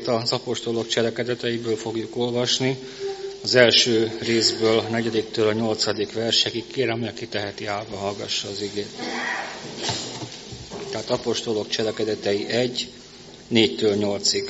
igét az apostolok cselekedeteiből fogjuk olvasni. Az első részből, a 4-től a 8. versekig. Kérem, aki teheti, állva hallgassa az igét. Tehát apostolok cselekedetei 1, 4-től 8-ig.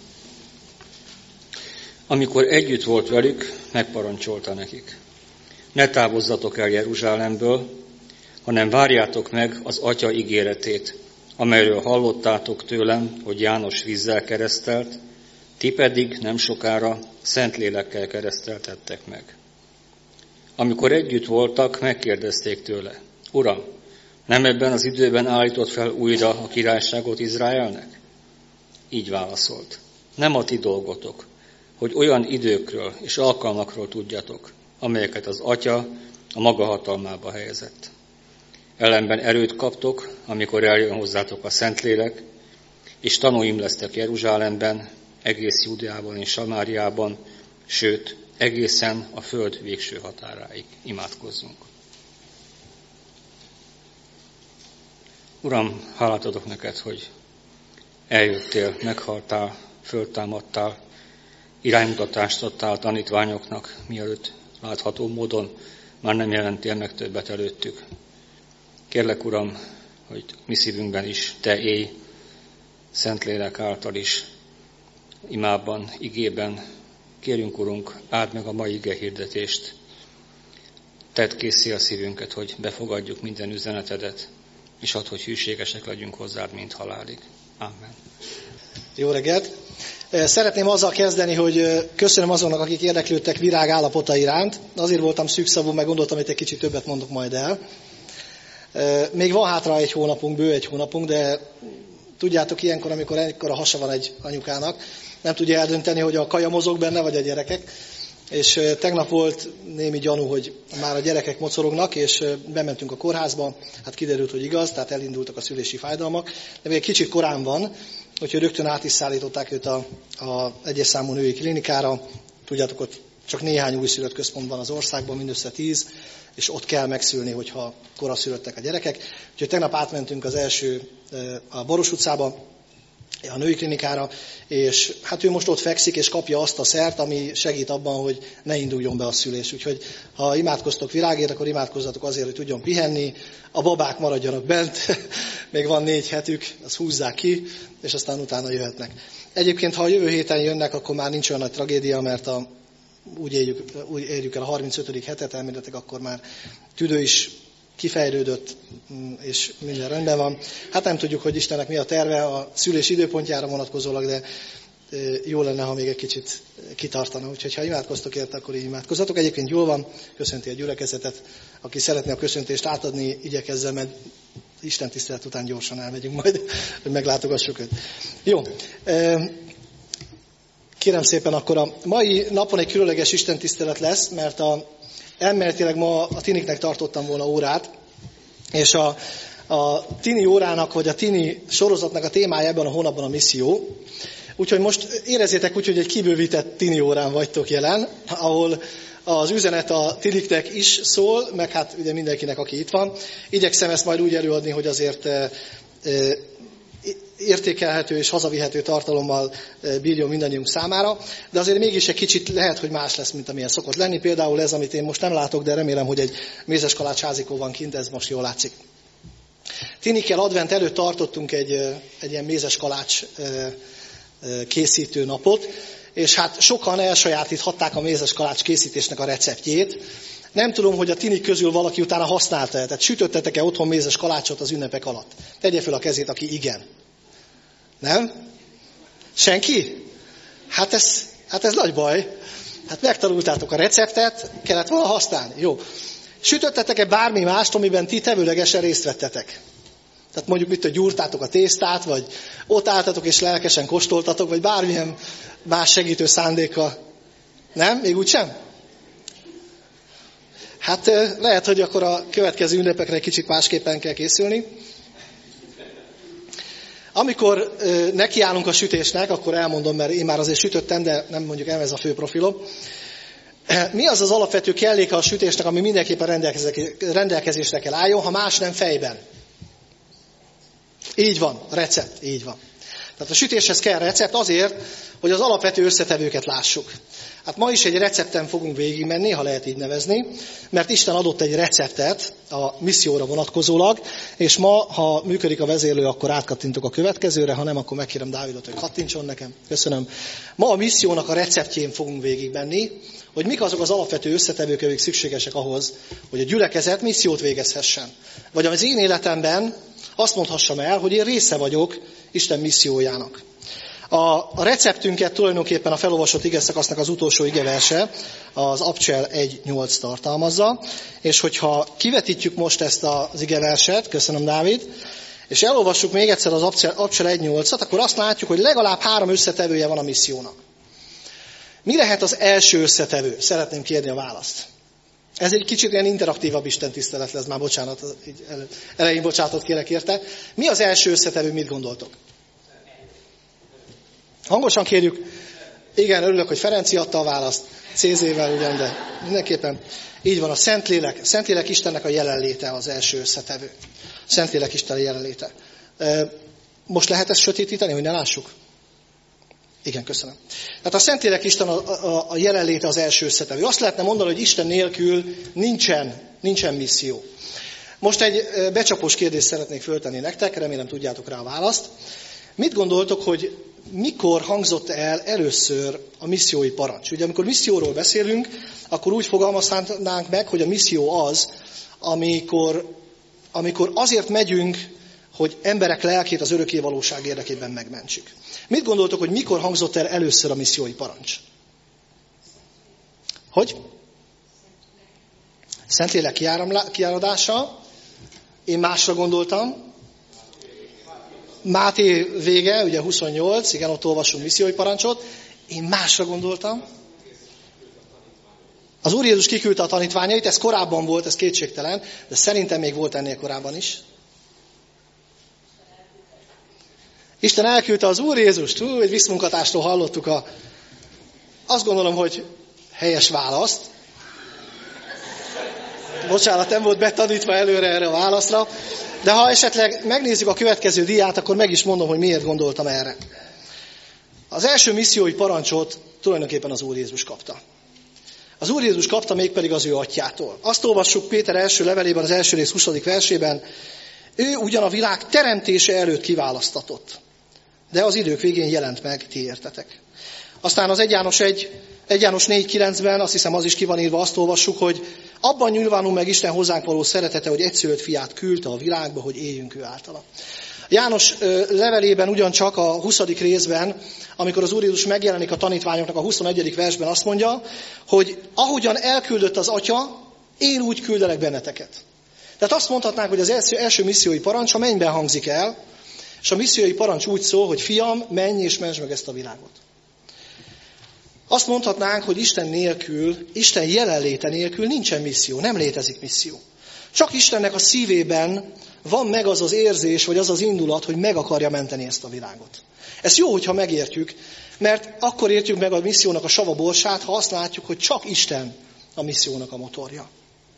Amikor együtt volt velük, megparancsolta nekik: ne távozzatok el Jeruzsálemből, hanem várjátok meg az Atya ígéretét, amelyről hallottátok tőlem, hogy János vízzel keresztelt, ti pedig nem sokára Szentlélekkel kereszteltettek meg. Amikor együtt voltak, megkérdezték tőle: Uram, nem ebben az időben állított fel újra a királyságot Izraelnek? Így válaszolt: nem a ti dolgotok, hogy olyan időkről és alkalmakról tudjatok, amelyeket az Atya a maga hatalmába helyezett. Ellenben erőt kaptok, amikor eljön hozzátok a Szentlélek, és tanúim lesztek Jeruzsálemben, egész Júdeában és Samáriában, sőt, egészen a föld végső határáig. Imádkozzunk. Uram, hálát adok neked, hogy eljöttél, meghaltál, föltámadtál, iránymutatást adtál a tanítványoknak, mielőtt látható módon már nem jelentél meg többet előttük. Kérlek, Uram, hogy mi szívünkben is te élj, Szentlélek által is, imában, igében. Kérünk, Urunk, áld meg a mai ige hirdetést. Tedd készé a szívünket, hogy befogadjuk minden üzenetedet, és add, hogy hűségesek legyünk hozzád, mint halálig. Amen. Jó reggelt! Szeretném azzal kezdeni, hogy köszönöm azoknak, akik érdeklődtek virág állapota iránt. Azért voltam szűkszavú, meg gondoltam, hogy egy kicsit többet mondok majd el. Még van hátra egy hónapunk, bő egy hónapunk, de tudjátok, ilyenkor, amikor ekkora hasa van egy anyukának, nem tudja eldönteni, hogy a kaja mozog benne, vagy a gyerekek. És tegnap volt némi gyanú, hogy már a gyerekek mocorognak, és bementünk a kórházba, hát kiderült, hogy igaz, tehát elindultak a szülési fájdalmak, de még kicsit korán van, úgyhogy rögtön át is szállították őt a egyes számú női klinikára. Tudjátok, ott csak néhány újszülött központ van az országban, mindössze 10, és ott kell megszülni, hogyha koraszülöttek a gyerekek. Úgyhogy tegnap átmentünk az első a Baros utcába, a női klinikára, és hát ő most ott fekszik, és kapja azt a szert, ami segít abban, hogy ne induljon be a szülés. Úgyhogy ha imádkoztok virágért, akkor imádkozzatok azért, hogy tudjon pihenni, a babák maradjanak bent, még van 4 hetük, azt húzzák ki, és aztán utána jöhetnek. Egyébként, ha a jövő héten jönnek, akkor már nincs olyan nagy tragédia, mert úgy érjük el a 35. hetet, elméletek, akkor már tüdő is kifejlődött, és minden rendben van. Hát nem tudjuk, hogy Istennek mi a terve a szülés időpontjára vonatkozólag, de jó lenne, ha még egy kicsit kitartana. Úgyhogy ha imádkoztok érte, akkor így imádkozzatok. Egyébként jól van, köszönti a gyülekezetet. Aki szeretné a köszöntést átadni, igyekezzen, mert Isten tisztelet után gyorsan elmegyünk majd, hogy meglátogassuk őt. Jó. Kérem szépen, akkor a mai napon egy különleges istentisztelet lesz, mert elméletileg ma a tiniknek tartottam volna órát, és a tini órának, vagy a tini sorozatnak a témája ebben a hónapban a misszió. Úgyhogy most érezzétek úgy, hogy egy kibővített tini órán vagytok jelen, ahol az üzenet a tiniknek is szól, meg hát ugye mindenkinek, aki itt van. Igyekszem ezt majd úgy előadni, hogy azért értékelhető és hazavihető tartalommal bírjon mindannyiunk számára, de azért mégis egy kicsit lehet, hogy más lesz, mint amilyen szokott lenni. Például ez, amit én most nem látok, de remélem, hogy egy mézes kalács házikó van kint, ez most jól látszik. Tinikkel advent előtt tartottunk egy ilyen mézes kalács készítő napot, és hát sokan elsajátíthatták a mézes kalács készítésnek a receptjét. Nem tudom, hogy a tinik közül valaki utána használta-e, tehát sütöttetek-e otthon mézes kalácsot az ünnepek alatt? Tegye fel a kezét, aki igen. Nem? Senki? Hát ez nagy baj. Hát megtanultátok a receptet, kellett volna használni. Jó. Sütöttetek-e bármi mást, amiben ti tevőlegesen részt vettetek? Tehát mondjuk gyúrtátok a tésztát, vagy ott álltatok és lelkesen kóstoltatok, vagy bármilyen más segítő szándékkal. Nem? Még úgy sem? Hát lehet, hogy akkor a következő ünnepekre egy kicsit másképpen kell készülni. Amikor nekiállunk a sütésnek, akkor elmondom, mert én már azért sütöttem, de nem mondjuk ez a fő profilom. Mi az az alapvető kelléke a sütésnek, ami mindenképpen rendelkezésre kell álljon, ha más nem fejben? Így van, recept, így van. Tehát a sütéshez kell recept azért, hogy az alapvető összetevőket lássuk. Hát ma is egy recepten fogunk végigmenni, ha lehet így nevezni, mert Isten adott egy receptet a misszióra vonatkozólag, és ma, ha működik a vezérlő, akkor átkattintok a következőre, ha nem, akkor megkérem Dávidot, hogy kattintson nekem. Köszönöm. Ma a missziónak a receptjén fogunk végigmenni, hogy mik azok az alapvető összetevők, amik szükségesek ahhoz, hogy a gyülekezet missziót végezhessen. Vagy az én életemben azt mondhassam el, hogy én része vagyok Isten missziójának. A receptünket tulajdonképpen a felolvasott igeszakasznak az utolsó igeverse, az Abcsel 1.8 tartalmazza, és hogyha kivetítjük most ezt az igeverset, köszönöm Dávid, és elolvassuk még egyszer az Abcsel 1.8-at, akkor azt látjuk, hogy legalább 3 összetevője van a missziónak. Mi lehet az első összetevő? Szeretném kérni a választ. Ez egy kicsit ilyen interaktívabb istentisztelet lesz, már bocsánat, elején bocsánatot kérek érte. Mi az első összetevő, mit gondoltok? Hangosan kérjük. Igen, örülök, hogy Ferenci adta a választ. CZ-vel ugyan, de mindenképpen így van. A Szentlélek. Szentlélek Istennek a jelenléte az első összetevő. Szentlélek Isten jelenléte. Most lehet ezt sötétíteni, hogy ne lássuk? Igen, köszönöm. Tehát a Szentlélek Isten a jelenléte az első összetevő. Azt lehetne mondani, hogy Isten nélkül nincsen misszió. Most egy becsapós kérdést szeretnék föltenni nektek, remélem tudjátok rá a választ. Mit gondoltok, hogy mikor hangzott el először a missziói parancs? Ugye amikor misszióról beszélünk, akkor úgy fogalmaznánk meg, hogy a misszió az, amikor azért megyünk, hogy emberek lelkét az örökké valóság érdekében megmentsük. Mit gondoltok, hogy mikor hangzott el először a missziói parancs? Hogy? Szentlélek kiáradása. Én másra gondoltam. Máté vége, ugye 28, igen, ott olvasunk missziói parancsot. Én másra gondoltam. Az Úr Jézus kiküldte a tanítványait, ez korábban volt, ez kétségtelen, de szerintem még volt ennél korábban is. Isten elküldte az Úr Jézust, egy visszmunkatástól hallottuk azt gondolom, hogy helyes választ. Bocsánat, nem volt betanítva előre erre a válaszra. De ha esetleg megnézzük a következő diát, akkor meg is mondom, hogy miért gondoltam erre. Az első missziói parancsot tulajdonképpen az Úr Jézus kapta. Az Úr Jézus kapta mégpedig az ő atyjától. Azt olvassuk Péter első levelében, az első rész 20. versében, ő ugyan a világ teremtése előtt kiválasztatott, de az idők végén jelent meg, ti értetek. Aztán az 1 János 4.9-ben, azt hiszem az is ki van írva, azt olvassuk, hogy abban nyilvánul meg Isten hozzánk való szeretete, hogy egyszülött fiát küldte a világba, hogy éljünk ő általa. János levelében ugyancsak a 20. részben, amikor az Úr Jézus megjelenik a tanítványoknak a 21. versben azt mondja, hogy ahogyan elküldött az Atya, én úgy küldelek benneteket. Tehát azt mondhatnánk, hogy az első missziói parancs a mennyben hangzik el, és a missziói parancs úgy szól, hogy fiam, menj és mentsd meg ezt a világot. Azt mondhatnánk, hogy Isten nélkül, Isten jelenléte nélkül nincsen misszió, nem létezik misszió. Csak Istennek a szívében van meg az az érzés, vagy az az indulat, hogy meg akarja menteni ezt a világot. Ez jó, hogyha megértjük, mert akkor értjük meg a missziónak a sava borsát, ha azt látjuk, hogy csak Isten a missziónak a motorja.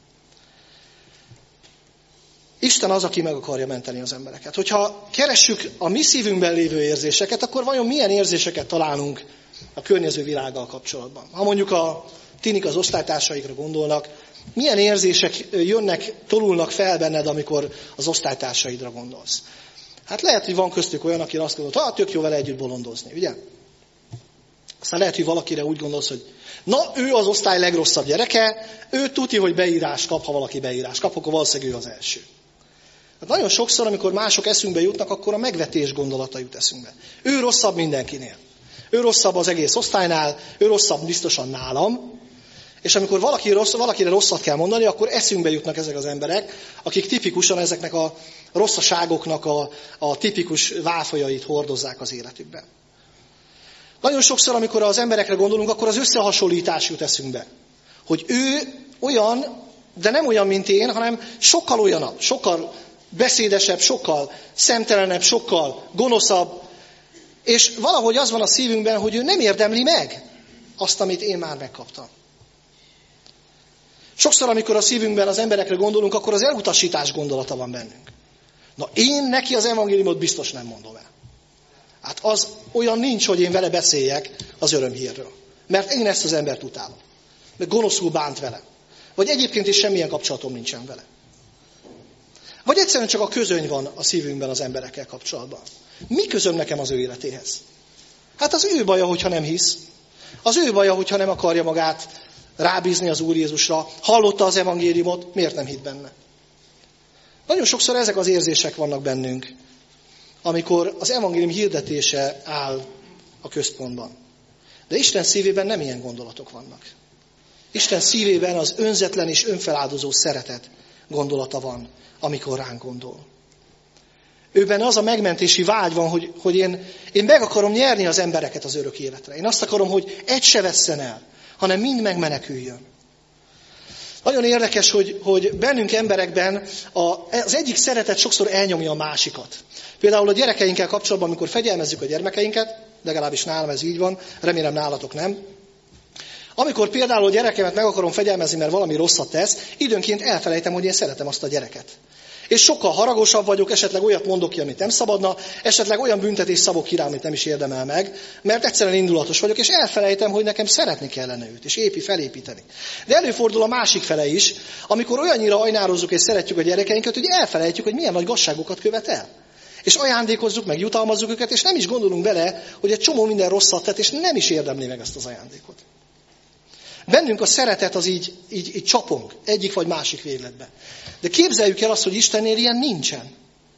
Isten az, aki meg akarja menteni az embereket. Hogyha keressük a mi szívünkben lévő érzéseket, akkor vajon milyen érzéseket találunk a környező világgal kapcsolatban? Ha mondjuk a tinik az osztálytársaikra gondolnak, milyen érzések jönnek, tolulnak fel benned, amikor az osztálytársaidra gondolsz? Hát lehet, hogy van köztük olyan, aki azt gondolt, tök jó vele együtt bolondozni, ugye? Aztán lehet, hogy valakire úgy gondolsz, hogy na, ő az osztály legrosszabb gyereke, ő tuti, hogy beírás kap, ha valaki beírás kap, akkor valószínűleg ő az első. Hát nagyon sokszor, amikor mások eszünkbe jutnak, akkor a megvetés gondolata jut eszünkbe. Ő rosszabb mindenkinél. Ő rosszabb az egész osztálynál, ő rosszabb biztosan nálam. És amikor valakire rosszat kell mondani, akkor eszünkbe jutnak ezek az emberek, akik tipikusan ezeknek a rosszaságoknak a tipikus válfajait hordozzák az életükben. Nagyon sokszor, amikor az emberekre gondolunk, akkor az összehasonlítás jut eszünkbe. Hogy ő olyan, de nem olyan, mint én, hanem sokkal olyanabb, sokkal beszédesebb, sokkal szemtelenebb, sokkal gonoszabb. És valahogy az van a szívünkben, hogy ő nem érdemli meg azt, amit én már megkaptam. Sokszor, amikor a szívünkben az emberekre gondolunk, akkor az elutasítás gondolata van bennünk. Na én neki az evangéliumot biztos nem mondom el. Hát az olyan nincs, hogy én vele beszéljek az örömhírről. Mert én ezt az embert utálom. Meg gonoszul bánt vele. Vagy egyébként is semmilyen kapcsolatom nincsen vele. Vagy egyszerűen csak a közöny van a szívünkben az emberekkel kapcsolatban. Mi közöm nekem az ő életéhez? Hát az ő baja, hogyha nem hisz. Az ő baja, hogyha nem akarja magát rábízni az Úr Jézusra. Hallotta az evangéliumot, miért nem hitt benne? Nagyon sokszor ezek az érzések vannak bennünk, amikor az evangélium hirdetése áll a központban. De Isten szívében nem ilyen gondolatok vannak. Isten szívében az önzetlen és önfeláldozó szeretet gondolata van, amikor ránk gondol. Őben az a megmentési vágy van, hogy én meg akarom nyerni az embereket az örök életre. Én azt akarom, hogy egy se vesszen el, hanem mind megmeneküljön. Nagyon érdekes, hogy bennünk emberekben az egyik szeretet sokszor elnyomja a másikat. Például a gyerekeinkkel kapcsolatban, amikor fegyelmezzük a gyermekeinket, legalábbis nálam ez így van, remélem nálatok nem. Amikor például a gyerekemet meg akarom fegyelmezni, mert valami rosszat tesz, időnként elfelejtem, hogy én szeretem azt a gyereket. És sokkal haragosabb vagyok, esetleg olyat mondok ki, amit nem szabadna, esetleg olyan büntetést szabok ki rá, amit nem is érdemel meg, mert egyszerűen indulatos vagyok, és elfelejtem, hogy nekem szeretni kellene őt, és felépíteni. De előfordul a másik fele is, amikor olyannyira ajnározzuk és szeretjük a gyerekeinket, hogy elfelejtjük, hogy milyen nagy gazságokat követ el. És ajándékozzuk, meg jutalmazzuk őket, és nem is gondolunk bele, hogy egy csomó minden rosszat tett, és nem is érdemli meg ezt az ajándékot. Bennünk a szeretet az így csapong, egyik vagy másik végletbe. De képzeljük el azt, hogy Istennél ilyen nincsen.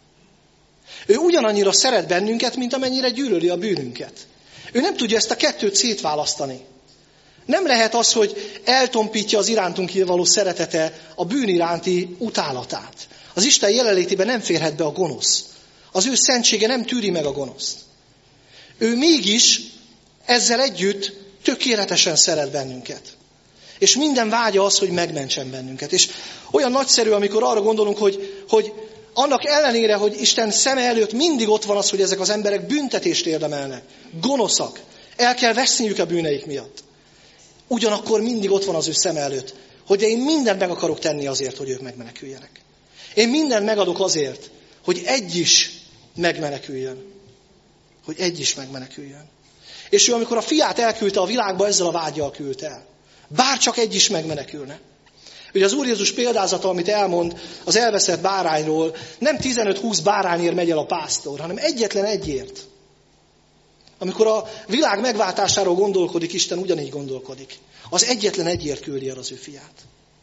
Ő ugyanannyira szeret bennünket, mint amennyire gyűlöli a bűnünket. Ő nem tudja ezt a kettőt szétválasztani. Nem lehet az, hogy eltompítja az irántunk való szeretete a bűn iránti utálatát. Az Isten jelenlétében nem férhet be a gonosz. Az ő szentsége nem tűri meg a gonoszt. Ő mégis ezzel együtt tökéletesen szeret bennünket. És minden vágya az, hogy megmentsen bennünket. És olyan nagyszerű, amikor arra gondolunk, hogy annak ellenére, hogy Isten szeme előtt mindig ott van az, hogy ezek az emberek büntetést érdemelnek. Gonoszak. El kell veszniük a bűneik miatt. Ugyanakkor mindig ott van az ő szeme előtt, hogy én mindent meg akarok tenni azért, hogy ők megmeneküljenek. Én mindent megadok azért, hogy egy is megmeneküljön. Hogy egy is megmeneküljön. És ő, amikor a fiát elküldte a világba, ezzel a vággyal küldte el. Bár csak egy is megmenekülne. Ugye az Úr Jézus példázata, amit elmond az elveszett bárányról, nem 15-20 bárányért megy el a pásztor, hanem egyetlen egyért. Amikor a világ megváltásáról gondolkodik, Isten ugyanígy gondolkodik. Az egyetlen egyért küldi el az ő fiát.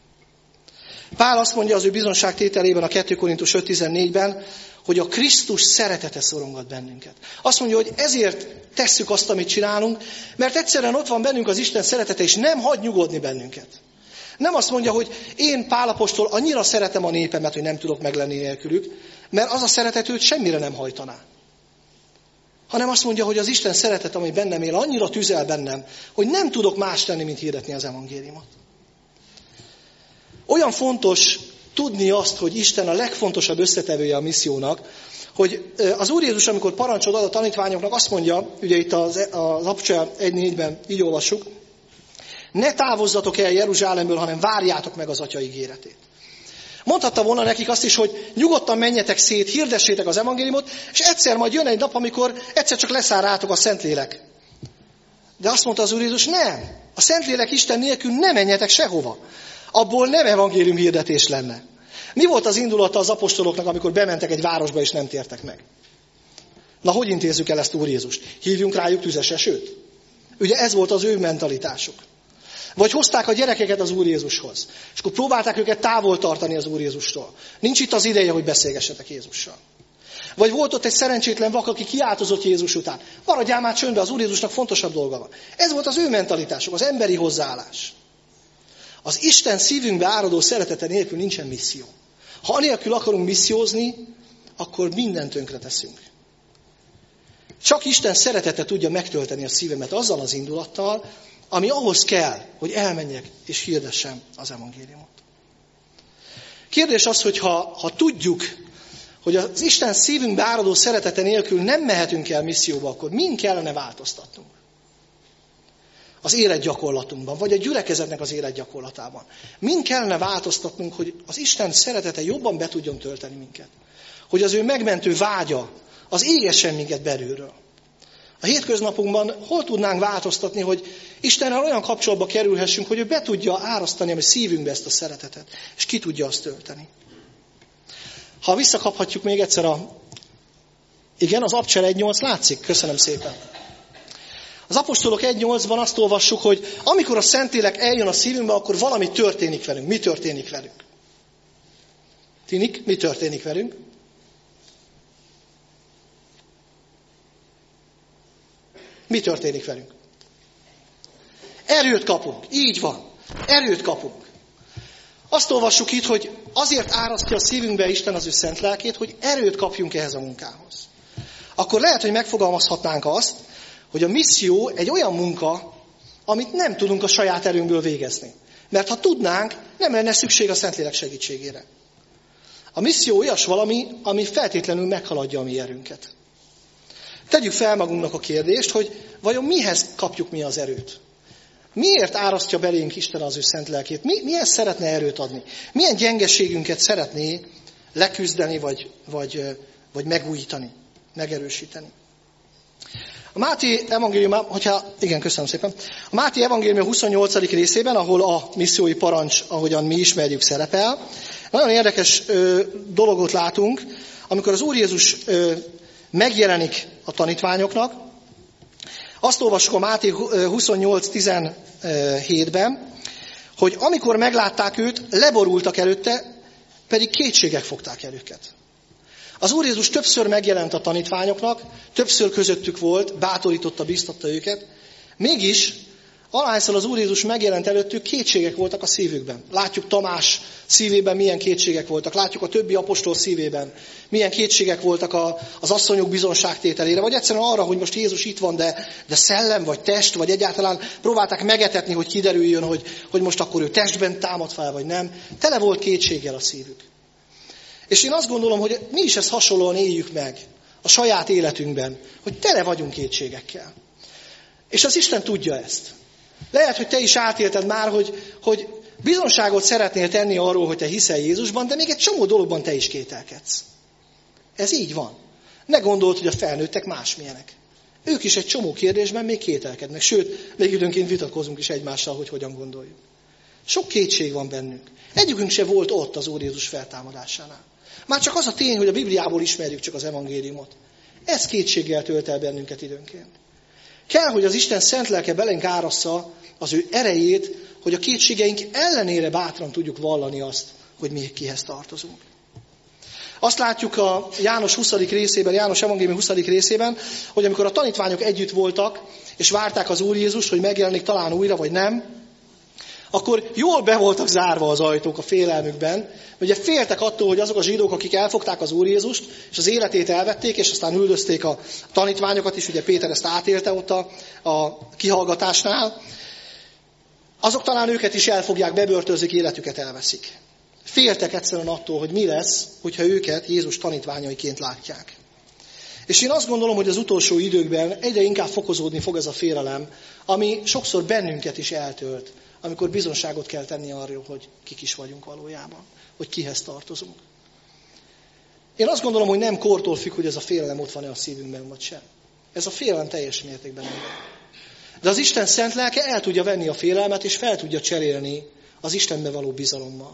Pál azt mondja az ő bizonságtételében a 2 Korintus 5.14-ben, hogy a Krisztus szeretete szorongat bennünket. Azt mondja, hogy ezért tesszük azt, amit csinálunk, mert egyszerűen ott van bennünk az Isten szeretete, és nem hagy nyugodni bennünket. Nem azt mondja, hogy én Pál apostol annyira szeretem a népemet, hogy nem tudok meglenni nélkülük, mert az a szeretet őt semmire nem hajtaná. Hanem azt mondja, hogy az Isten szeretet, ami bennem él, annyira tüzel bennem, hogy nem tudok más tenni, mint hirdetni az evangéliumot. Olyan fontos tudni azt, hogy Isten a legfontosabb összetevője a missziónak, hogy az Úr Jézus, amikor parancsot ad a tanítványoknak, azt mondja, ugye itt az Apostolok 1.4-ben így olvassuk, ne távozzatok el Jeruzsálemből, hanem várjátok meg az Atya ígéretét. Mondhatta volna nekik azt is, hogy nyugodtan menjetek szét, hirdessétek az evangéliumot, és egyszer majd jön egy nap, amikor egyszer csak leszáll rátok a Szentlélek. De azt mondta az Úr Jézus, nem. A Szentlélek Isten nélkül nem menjetek sehova. Abból nem evangélium hirdetés lenne. Mi volt az indulata az apostoloknak, amikor bementek egy városba, és nem tértek meg? Na, hogy intézzük el ezt Úr Jézust? Hívjunk rájuk tüzes esőt? Ugye ez volt az ő mentalitásuk. Vagy hozták a gyerekeket az Úr Jézushoz, és akkor próbálták őket távol tartani az Úr Jézustól. Nincs itt az ideje, hogy beszélgessetek Jézussal. Vagy volt ott egy szerencsétlen vak, aki kiáltozott Jézus után. Maradjál már csöndbe, az Úr Jézusnak fontosabb dolga van. Ez volt az ő mentalitásuk, az emberi hozzáállás. Az Isten szívünkbe áradó szeretete nélkül nincsen misszió. Ha anélkül akarunk missziózni, akkor mindent tönkre teszünk. Csak Isten szeretete tudja megtölteni a szívemet azzal az indulattal, ami ahhoz kell, hogy elmenjek és hirdessem az evangéliumot. Kérdés az, hogy ha tudjuk, hogy az Isten szívünkbe áradó szeretete nélkül nem mehetünk el misszióba, akkor min kellene változtatnunk? Az életgyakorlatunkban, vagy a gyülekezetnek az életgyakorlatában. Min kellene változtatnunk, hogy az Isten szeretete jobban be tudjon tölteni minket? Hogy az ő megmentő vágya, az égessen minket belülről. A hétköznapunkban hol tudnánk változtatni, hogy Istennel olyan kapcsolatba kerülhessünk, hogy ő be tudja árasztani a mi szívünkbe ezt a szeretetet, és ki tudja azt tölteni. Ha visszakaphatjuk még egyszer igen, az Abcsel 1.8 látszik? Köszönöm szépen. Az Apostolok 1.8-ban azt olvassuk, hogy amikor a Szentlélek eljön a szívünkbe, akkor valami történik velünk. Mi történik velünk? Tinik, mi történik velünk? Mi történik velünk? Erőt kapunk. Így van. Erőt kapunk. Azt olvassuk itt, hogy azért árasztja a szívünkbe Isten az ő szent lelkét, hogy erőt kapjunk ehhez a munkához. Akkor lehet, hogy megfogalmazhatnánk azt, hogy a misszió egy olyan munka, amit nem tudunk a saját erőnkből végezni. Mert ha tudnánk, nem lenne szükség a Szentlélek segítségére. A misszió olyas valami, ami feltétlenül meghaladja a mi erőnket. Tegyük fel magunknak a kérdést, hogy vajon mihez kapjuk mi az erőt? Miért árasztja belénk Isten az ő szent lelkét? Mihez szeretne erőt adni? Milyen gyengeségünket szeretné leküzdeni, vagy megújítani, megerősíteni? A Máté evangélium, köszönöm szépen. A Máté evangélium 28. részében, ahol a missziói parancs, ahogyan mi ismerjük, szerepel, nagyon érdekes dologot látunk, amikor az Úr Jézus megjelenik a tanítványoknak. Azt olvassuk a Máté 28.17-ben, hogy amikor meglátták őt, leborultak előtte, pedig kétségek fogták el őket. Az Úr Jézus többször megjelent a tanítványoknak, többször közöttük volt, bátorította, biztatta őket, mégis ahányszor az Úr Jézus megjelent előttük, kétségek voltak a szívükben. Látjuk Tamás szívében milyen kétségek voltak, látjuk a többi apostol szívében milyen kétségek voltak az asszonyok bizonságtételére, vagy egyszerűen arra, hogy most Jézus itt van, de szellem, vagy test, vagy egyáltalán próbálták megetetni, hogy kiderüljön, hogy most akkor ő testben támad fel, vagy nem. Tele volt kétséggel a szívük. És én azt gondolom, hogy mi is ezt hasonlóan éljük meg a saját életünkben, hogy tele vagyunk kétségekkel. És az Isten tudja ezt. Lehet, hogy te is átélted már, hogy bizonságot szeretnél tenni arról, hogy te hiszel Jézusban, de még egy csomó dologban te is kételkedsz. Ez így van. Ne gondold, hogy a felnőttek másmilyenek. Ők is egy csomó kérdésben még kételkednek. Sőt, még időnként vitatkozunk is egymással, hogy hogyan gondoljuk. Sok kétség van bennünk. Egyikünk se volt ott az Úr Jézus feltámadásánál. Már csak az a tény, hogy a Bibliából ismerjük csak az evangéliumot. Ez kétséggel tölt el bennünket időnként. Kell, hogy az Isten szent lelke belénk árassza az ő erejét, hogy a kétségeink ellenére bátran tudjuk vallani azt, hogy mi kihez tartozunk. Azt látjuk a János 20. részében, János evangélium 20. részében, hogy amikor a tanítványok együtt voltak, és várták az Úr Jézust, hogy megjelenik talán újra, vagy nem, akkor jól be voltak zárva az ajtók a félelmükben. Ugye féltek attól, hogy azok a zsidók, akik elfogták az Úr Jézust, és az életét elvették, és aztán üldözték a tanítványokat is, ugye Péter ezt átélte ott a kihallgatásnál, azok talán őket is elfogják, bebörtözik, életüket elveszik. Féltek egyszerűen attól, hogy mi lesz, hogyha őket Jézus tanítványaiként látják. És én azt gondolom, hogy az utolsó időkben egyre inkább fokozódni fog ez a félelem, ami sokszor bennünket is eltölt, amikor bizonságot kell tenni arról, hogy kik is vagyunk valójában, hogy kihez tartozunk. Én azt gondolom, hogy nem kortól függ, hogy ez a félelem ott van-e a szívünkben, vagy sem. Ez a félelem teljes mértékben nem van. De az Isten szent lelke el tudja venni a félelmet, és fel tudja cserélni az Istenbe való bizalommal.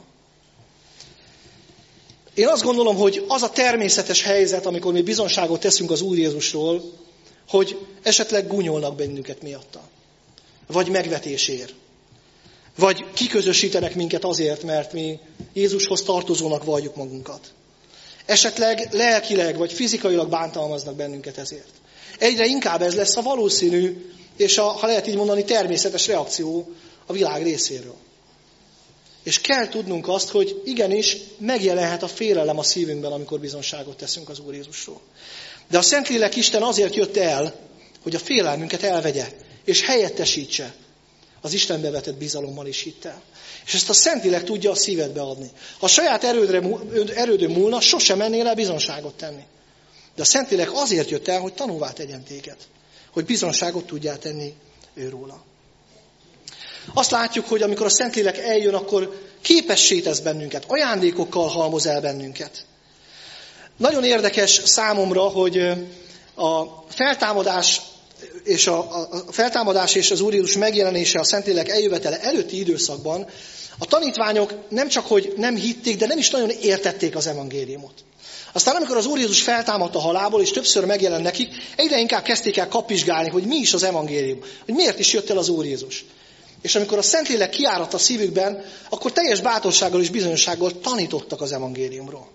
Én azt gondolom, hogy az a természetes helyzet, amikor mi bizonságot teszünk az Úr Jézusról, hogy esetleg gúnyolnak bennünket miatta. Vagy megvetésért. Vagy kiközösítenek minket azért, mert mi Jézushoz tartozónak valljuk magunkat. Esetleg lelkileg vagy fizikailag bántalmaznak bennünket ezért. Egyre inkább ez lesz a valószínű, és ha lehet így mondani, természetes reakció a világ részéről. És kell tudnunk azt, hogy igenis megjelenhet a félelem a szívünkben, amikor bizonságot teszünk az Úr Jézusról. De a Szentlélek Isten azért jött el, hogy a félelmünket elvegye, és helyettesítse az Istenbe vetett bizalommal és hittel. És ezt a Szentlélek tudja a szívedbe adni. Ha a saját erődön múlna, sosem mennél el bizonságot tenni. De a Szentlélek azért jött el, hogy tanúvá tegyen téged, hogy bizonságot tudjál tenni őróla. Azt látjuk, hogy amikor a Szentlélek eljön, akkor képessé tesz bennünket, ajándékokkal halmoz el bennünket. Nagyon érdekes számomra, hogy a feltámadás és a feltámadás és az Úr Jézus megjelenése a Szentlélek eljövetele előtti időszakban a tanítványok nem csak, hogy nem hitték, de nem is nagyon értették az evangéliumot. Aztán amikor az Úr Jézus feltámadt a halálból, és többször megjelent nekik, egyre inkább kezdték el kapizsgálni, hogy mi is az evangélium, hogy miért is jött el az Úr Jézus. És amikor a Szentlélek kiáradt a szívükben, akkor teljes bátorsággal és bizonyossággal tanítottak az evangéliumról.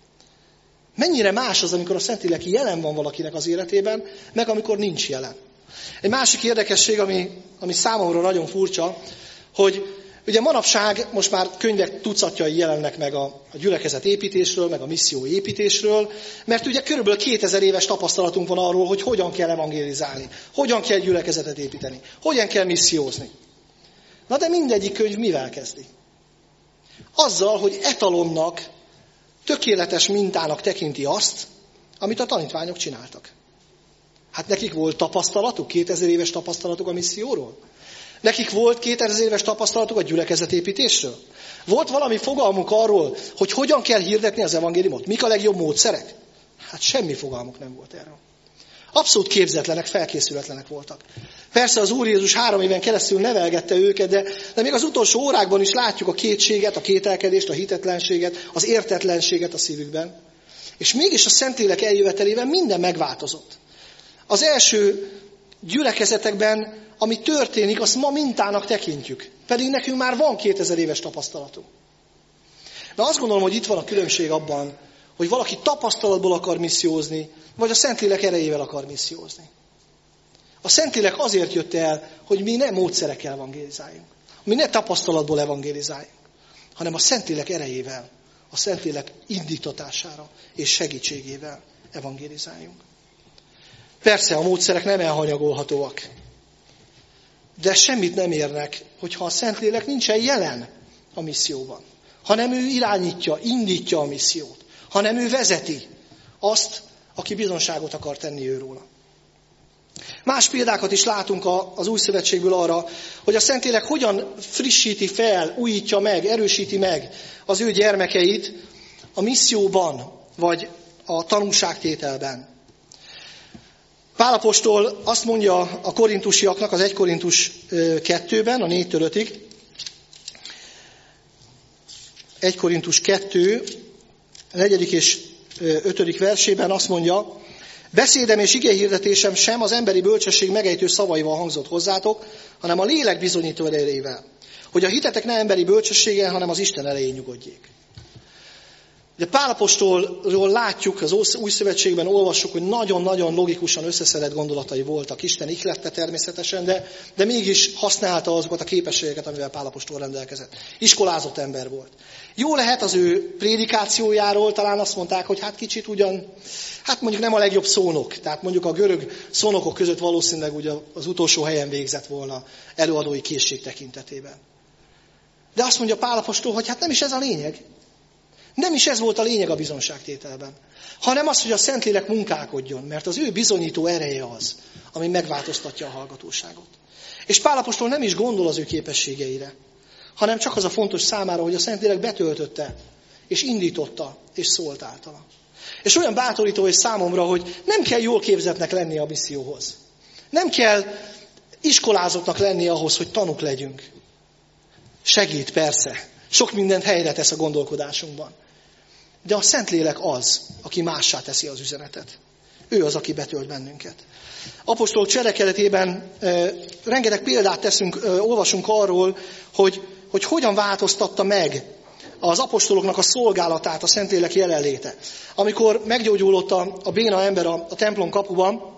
Mennyire más az, amikor a Szentlélek jelen van valakinek az életében, meg amikor nincs jelen. Egy másik érdekesség, ami számomra nagyon furcsa, hogy ugye manapság most már könyvek tucatjai jelennek meg a gyülekezet építésről, meg a misszió építésről, mert ugye körülbelül 2000 éves tapasztalatunk van arról, hogy hogyan kell evangélizálni, hogyan kell gyülekezetet építeni, hogyan kell missziózni. Na de mindegyik könyv mivel kezdi? Azzal, hogy etalonnak, tökéletes mintának tekinti azt, amit a tanítványok csináltak. Hát nekik volt tapasztalatuk, 2000 éves tapasztalatuk a misszióról? Nekik volt 2000 éves tapasztalatuk a gyülekezetépítésről? Volt valami fogalmuk arról, hogy hogyan kell hirdetni az evangéliumot? Mik a legjobb módszerek? Hát semmi fogalmuk nem volt erről. Abszolút képzetlenek, felkészületlenek voltak. Persze az Úr Jézus 3 éven keresztül nevelgette őket, de még az utolsó órákban is látjuk a kétséget, a kételkedést, a hitetlenséget, az értetlenséget a szívükben. És mégis a Szentlélek eljövetelével minden megváltozott. Az első gyülekezetekben, ami történik, azt ma mintának tekintjük. Pedig nekünk már van 2000 éves tapasztalatunk. Na azt gondolom, hogy itt van a különbség abban, hogy valaki tapasztalatból akar missziózni, vagy a Szentlélek erejével akar missziózni. A Szentlélek azért jött el, hogy mi ne módszerekkel evangélizáljunk. Mi ne tapasztalatból evangélizáljunk, hanem a Szentlélek erejével, a Szentlélek indítatására és segítségével evangélizáljunk. Persze a módszerek nem elhanyagolhatóak, de semmit nem érnek, hogyha a Szentlélek nincsen jelen a misszióban, hanem ő irányítja, indítja a missziót, hanem ő vezeti azt, aki bizonságot akar tenni őróla. Más példákat is látunk az Új Szövetségből arra, hogy a Szentlélek hogyan frissíti fel, újítja meg, erősíti meg az ő gyermekeit a misszióban, vagy a tanúságtételben. Pál apostol azt mondja a korintusiaknak, az 1 Korintus 2-ben, a 4-5-ig, 1 Korintus 2, 4. és 5. versében azt mondja, beszédem és igéhirdetésem sem az emberi bölcsesség megejtő szavaival hangzott hozzátok, hanem a lélek bizonyító erejével, hogy a hitetek ne emberi bölcsességgel, hanem az Isten erején nyugodjék. De Pál apostolról látjuk, az Új Szövetségben olvassuk, hogy nagyon-nagyon logikusan összeszedett gondolatai voltak. Isten ihlette természetesen, de mégis használta azokat a képességeket, amivel Pál apostol rendelkezett. Iskolázott ember volt. Jó lehet az ő prédikációjáról, talán azt mondták, hogy hát kicsit ugyan, hát mondjuk nem a legjobb szónok. Tehát mondjuk a görög szónokok között valószínűleg ugye az utolsó helyen végzett volna előadói készség tekintetében. De azt mondja Pál apostol, hogy hát nem is ez a lényeg. Nem is ez volt a lényeg a bizonságtételben, hanem az, hogy a Szentlélek munkálkodjon, mert az ő bizonyító ereje az, ami megváltoztatja a hallgatóságot. És Pál apostol nem is gondol az ő képességeire, hanem csak az a fontos számára, hogy a Szentlélek betöltötte, és indította, és szólt általa. És olyan bátorító és számomra, hogy nem kell jól képzettnek lenni a misszióhoz. Nem kell iskolázottnak lenni ahhoz, hogy tanúk legyünk. Segít persze. Sok mindent helyre tesz a gondolkodásunkban. De a Szentlélek az, aki mássá teszi az üzenetet. Ő az, aki betölt bennünket. Apostolok cselekedetében rengeteg példát olvasunk arról, hogy hogyan változtatta meg az apostoloknak a szolgálatát a Szentlélek jelenléte. Amikor meggyógyulott a béna ember a templom kapuban,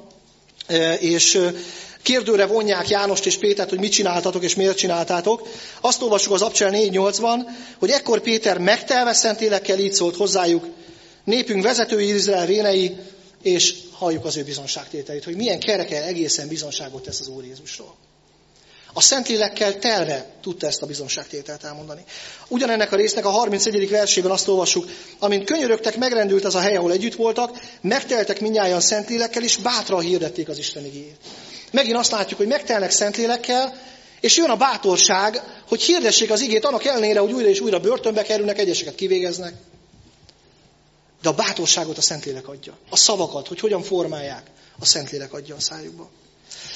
és kérdőre vonják Jánost és Pétert, hogy mit csináltatok és miért csináltátok. Azt olvassuk az Apcsel 4.8-ban, hogy ekkor Péter megtelve Szentlélekkel így szólt hozzájuk, népünk vezetői, Izrael vénei, és halljuk az ő bizonságtételét, hogy milyen kereken egészen bizonságot tesz az Úr Jézusról. A Szentlélekkel telve tudta ezt a bizonságtételt elmondani. Ugyanennek a résznek a 31. versében azt olvassuk, amint könyörögtek, megrendült az a hely, ahol együtt voltak, megteltek mindnyájan Szentlélekkel, és bátran hirdették az Isten igéjét. Megint azt látjuk, hogy megtelnek Szentlélekkel, és jön a bátorság, hogy hirdessék az igét, annak ellenére, hogy újra és újra börtönbe kerülnek, egyeseket kivégeznek. De a bátorságot a Szentlélek adja. A szavakat, hogy hogyan formálják, a Szentlélek adja a szájukba.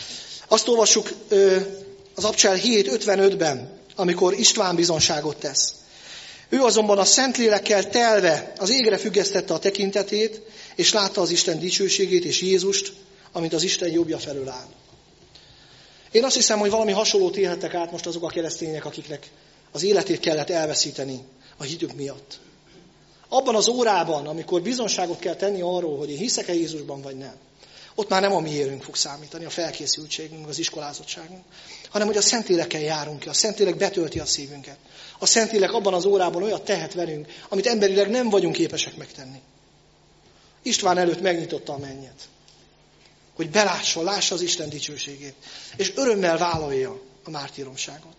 Azt olvassuk az Abcsel 7:55-ben, amikor István bizonságot tesz. Ő azonban a Szentlélekkel telve az égre függesztette a tekintetét, és látta az Isten dicsőségét és Jézust, amint az Isten jobbja felől áll. Én azt hiszem, hogy valami hasonlót élhettek át most azok a keresztények, akiknek az életét kellett elveszíteni a hitük miatt. Abban az órában, amikor bizonságot kell tenni arról, hogy én hiszek-e Jézusban vagy nem, ott már nem a mi érünk fog számítani, a felkészültségünk, az iskolázottságunk, hanem hogy a Szentlélekkel járunk ki, a Szentlélek betölti a szívünket. A Szentlélek abban az órában olyat tehet velünk, amit emberileg nem vagyunk képesek megtenni. István előtt megnyitotta a mennyet, hogy lássa az Isten dicsőségét, és örömmel vállalja a mártíromságot.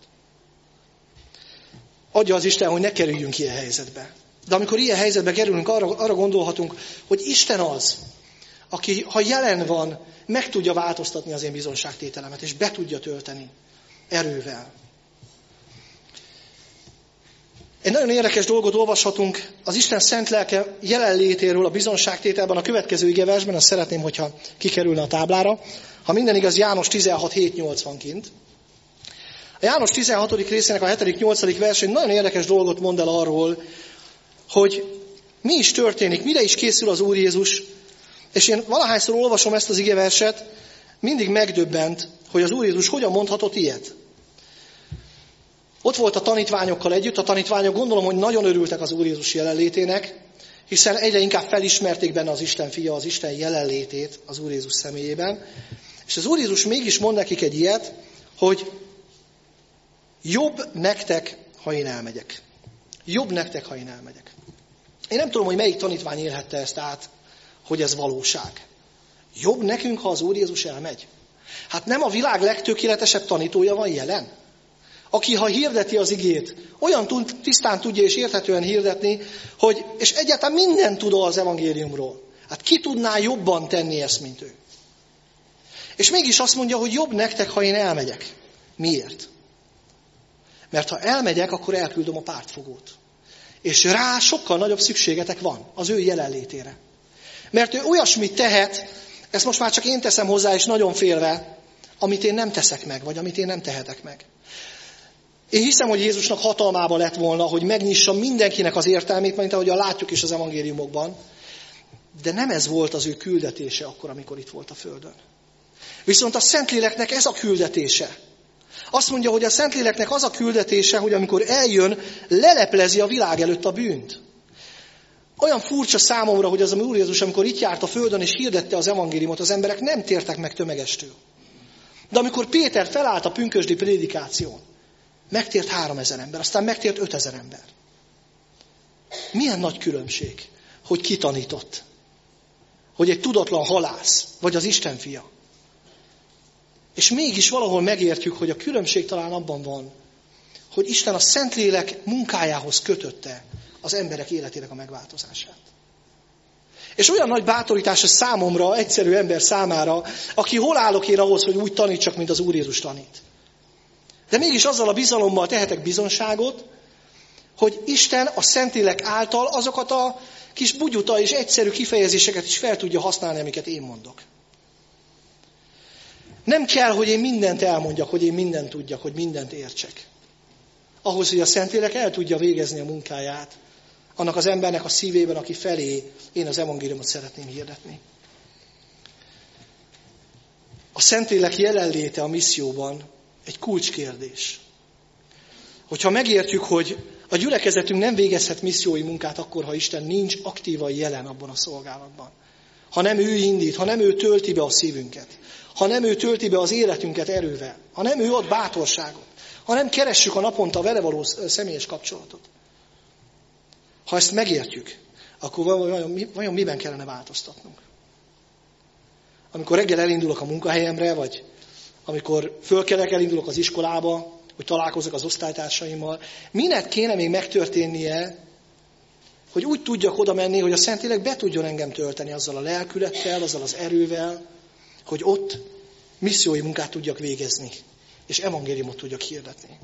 Adja az Isten, hogy ne kerüljünk ilyen helyzetbe. De amikor ilyen helyzetbe kerülünk, arra gondolhatunk, hogy Isten az, aki, ha jelen van, meg tudja változtatni az én bizonságtételemet, és be tudja tölteni erővel. Egy nagyon érdekes dolgot olvashatunk az Isten szent lelke jelenlétéről a bizonságtételben a következő igeversben, azt szeretném, hogyha kikerülne a táblára. Ha minden igaz, János 16:7-8 van kint. A János 16. részének a 7.-8. versén nagyon érdekes dolgot mond el arról, hogy mi is történik, mire is készül az Úr Jézus. És én valahányszor olvasom ezt az igeverset, mindig megdöbbent, hogy az Úr Jézus hogyan mondhatott ilyet. Ott volt a tanítványokkal együtt, a tanítványok gondolom, hogy nagyon örültek az Úr Jézus jelenlétének, hiszen egyre inkább felismerték benne az Isten fia, az Isten jelenlétét az Úr Jézus személyében. És az Úr Jézus mégis mond nekik egy ilyet, hogy jobb nektek, ha én elmegyek. Jobb nektek, ha én elmegyek. Én nem tudom, hogy melyik tanítvány élhette ezt át, hogy ez valóság. Jobb nekünk, ha az Úr Jézus elmegy. Hát nem a világ legtökéletesebb tanítója van jelen? Aki, ha hirdeti az igét, olyan tisztán tudja és érthetően hirdetni, hogy, és egyáltalán mindent tud az evangéliumról. Hát ki tudná jobban tenni ezt, mint ő? És mégis azt mondja, hogy jobb nektek, ha én elmegyek. Miért? Mert ha elmegyek, akkor elküldöm a pártfogót. És rá sokkal nagyobb szükségetek van az ő jelenlétére. Mert ő olyasmit tehet, ezt most már csak én teszem hozzá, és nagyon félve, amit én nem teszek meg, vagy amit én nem tehetek meg. Én hiszem, hogy Jézusnak hatalmába lett volna, hogy megnyissa mindenkinek az értelmét, mint ahogy látjuk is az evangéliumokban, de nem ez volt az ő küldetése akkor, amikor itt volt a földön. Viszont a Szentléleknek ez a küldetése. Azt mondja, hogy a Szentléleknek az a küldetése, hogy amikor eljön, leleplezi a világ előtt a bűnt. Olyan furcsa számomra, hogy az a Úr Jézus, amikor itt járt a földön és hirdette az evangéliumot, az emberek nem tértek meg tömegestől. De amikor Péter felállt a pünkösdi prédikáción, megtért 3000 ember, aztán megtért 5000 ember. Milyen nagy különbség, hogy ki tanított. Hogy egy tudatlan halász, vagy az Isten fia. És mégis valahol megértjük, hogy a különbség talán abban van, hogy Isten a Szentlélek munkájához kötötte az emberek életének a megváltozását. És olyan nagy bátorítás a számomra, egyszerű ember számára, aki hol állok én ahhoz, hogy úgy tanítsak, mint az Úr Jézus tanít. De mégis azzal a bizalommal tehetek bizonságot, hogy Isten a Szentlélek által azokat a kis bugyuta és egyszerű kifejezéseket is fel tudja használni, amiket én mondok. Nem kell, hogy én mindent elmondjak, hogy én mindent tudjak, hogy mindent értsek. Ahhoz, hogy a Szentlélek el tudja végezni a munkáját, annak az embernek a szívében, aki felé én az evangéliumot szeretném hirdetni. A Szentlélek jelenléte a misszióban egy kulcskérdés. Hogyha megértjük, hogy a gyülekezetünk nem végezhet missziói munkát akkor, ha Isten nincs aktívan jelen abban a szolgálatban. Ha nem ő indít, ha nem ő tölti be a szívünket, ha nem ő tölti be az életünket erővel, ha nem ő ad bátorságot, ha nem keressük a naponta vele való személyes kapcsolatot. Ha ezt megértjük, akkor vajon miben kellene változtatnunk? Amikor reggel elindulok a munkahelyemre, vagy amikor fölkelek, elindulok az iskolába, hogy találkozok az osztálytársaimmal, minek kéne még megtörténnie, hogy úgy tudjak oda menni, hogy a Szentlélek be tudjon engem tölteni azzal a lelkülettel, azzal az erővel, hogy ott missziói munkát tudjak végezni, és evangéliumot tudjak hirdetni.